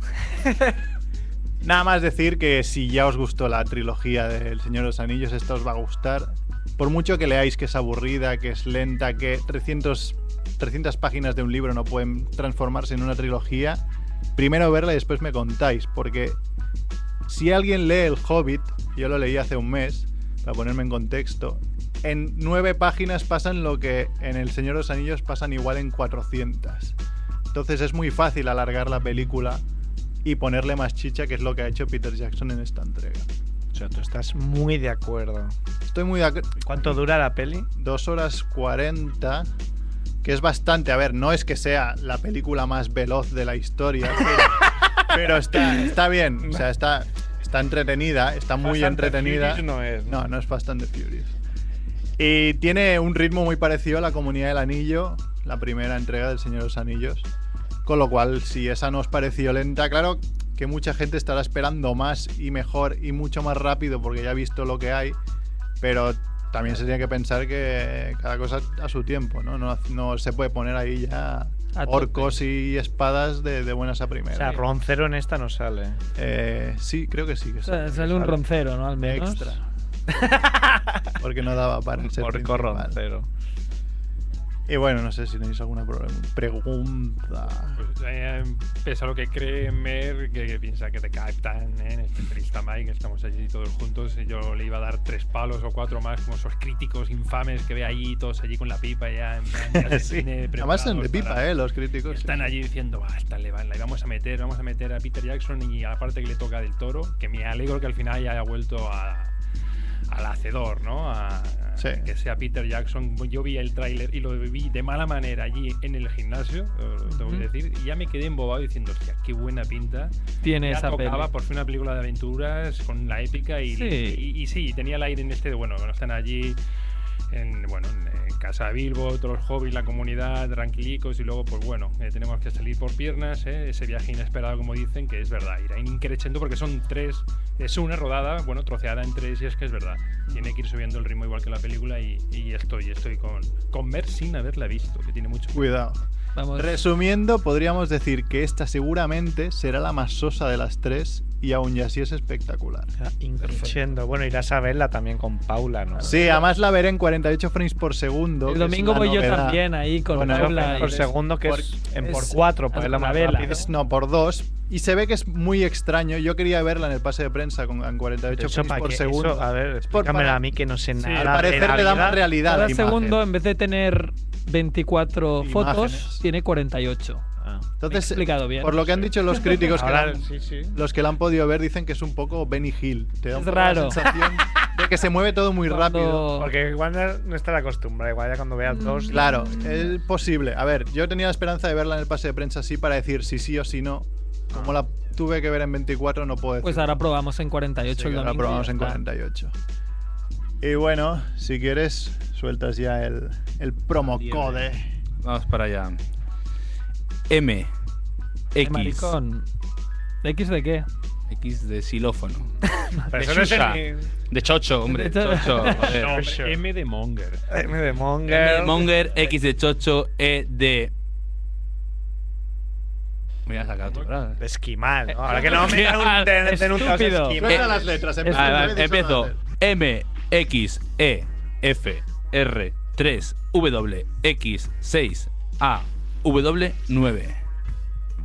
nada más decir que si ya os gustó la trilogía del Señor de los Anillos, esta os va a gustar. Por mucho que leáis que es aburrida, que es lenta, que trescientas páginas de un libro no pueden transformarse en una trilogía, primero verla y después me contáis, porque si alguien lee El Hobbit, yo lo leí hace un mes, para ponerme en contexto, en nueve páginas pasan lo que en El Señor de los Anillos pasan igual en cuatrocientas. Entonces es muy fácil alargar la película y ponerle más chicha, que es lo que ha hecho Peter Jackson en esta entrega. O sea, tú estás muy de acuerdo. Estoy muy de acuerdo. ¿Cuánto dura la peli? Dos horas cuarenta, que es bastante. A ver, no es que sea la película más veloz de la historia, pero, pero está, está bien. O sea, está, está entretenida, está muy Fast and the entretenida. Furious no es, ¿no? No, no es Fast and the Furious. Y tiene un ritmo muy parecido a La Comunidad del Anillo, la primera entrega del Señor de los Anillos. Con lo cual, si esa no os pareció lenta, claro que mucha gente estará esperando más y mejor y mucho más rápido porque ya ha visto lo que hay, pero también se tiene que pensar que cada cosa a su tiempo, ¿no? No, no se puede poner ahí ya orcos y espadas de, de buenas a primeras. O sea, roncero en esta no sale. Eh, sí, creo que sí. Que O sea, sale un roncero, ¿no? Al menos. Extra. Porque no daba para ser Orco principal. roncero. Y bueno, no sé si tenéis alguna pro- pregunta. Pues, eh, pese a lo que cree Mer, que, que piensa que te captan, ¿eh? En este especialista Mike, estamos allí todos juntos, y yo le iba a dar tres palos o cuatro más, como esos críticos infames que ve allí, todos allí con la pipa ya, en plan, ya se Sí. tiene Además son de preparados pipa, para- eh, los críticos. Están sí. allí diciendo, va, esta le, va- la vamos a meter, vamos a meter a Peter Jackson y a la parte que le toca del Toro, que me alegro que al final ya haya vuelto a, al hacedor, ¿no? A, Sí. Que sea Peter Jackson. Yo vi el tráiler y lo vi de mala manera allí en el gimnasio, eh, lo tengo que Ujú. decir, y ya me quedé embobado diciendo, hostia, qué buena pinta. Tiene ya esa tocaba peli. por fin una película de aventuras con la épica y Sí. y, y sí, tenía el aire en este de, bueno, cuando están allí en, bueno, en, en casa de Bilbo, todos los hobbies, la comunidad, tranquilicos, y luego, pues bueno, eh, tenemos que salir por piernas, eh, ese viaje inesperado, como dicen, que es verdad, irá increciendo porque son tres, es una rodada, bueno, troceada en tres, y es que es verdad, tiene que ir subiendo el ritmo igual que la película, y, y estoy, estoy con, con Mer sin haberla visto, que tiene mucho. Cuidado. Vamos. Resumiendo, podríamos decir que esta seguramente será la más sosa de las tres y aún y así es espectacular. Increciendo. Bueno, irás a verla también con Paula, ¿no? Sí, además la veré en cuarenta y ocho frames por segundo. El que es domingo la voy yo novedad. también ahí con Bueno, Paula. por y- segundo, que por- es en por es- cuatro, a pues es la la más vela. rápida. Es- no, por dos. Y se ve que es muy extraño. Yo quería verla en el pase de prensa con en cuarenta y ocho Eso frames para por que segundo. eso, a ver, por explícamela para- a mí que no sé Al nada. parecer de la le da vida. más realidad. Cada la imagen. segundo, en vez de tener veinticuatro fotos, Imágenes. tiene cuarenta y ocho. Ah. Me he Entonces, explicado bien. por lo que han dicho los críticos, que Ahora, la han- sí, sí. los que la han podido ver dicen que es un poco Benny Hill. Te da un Es poco la raro. sensación de que se mueve todo muy Cuando- rápido. Porque igual no- no está acostumbrada, igual ya cuando veas dos. Claro, es posible. A ver, yo tenía la esperanza de verla en el pase de prensa así para decir si sí o si no. Como la tuve que ver en veinticuatro, no puedo decir. Pues ahora probamos en cuarenta y ocho Sí, el ahora domingo. y probamos ya en está. cuarenta y ocho. Y bueno, si quieres, sueltas ya el, el promo code. Vamos para allá. M. Eh, X. maricón. ¿X de qué? X de xilófono. Pero de eso no es Xuxa. el- De chocho, hombre. De cho- Chocho. joder. No, hombre, M de Monger. M de M Monger. de Monger, X de chocho, E de... Voy a sacar tu frase. De esquimal, ¿no? Ahora que Eh, no me esquimal, den- denuncias de estúpido. esquimal. Suelta las letras, empieza Vale, otra vale, vez y suelta empiezo. las letras. M, X, E, F, R, tres, W, X, seis, A, W, nueve.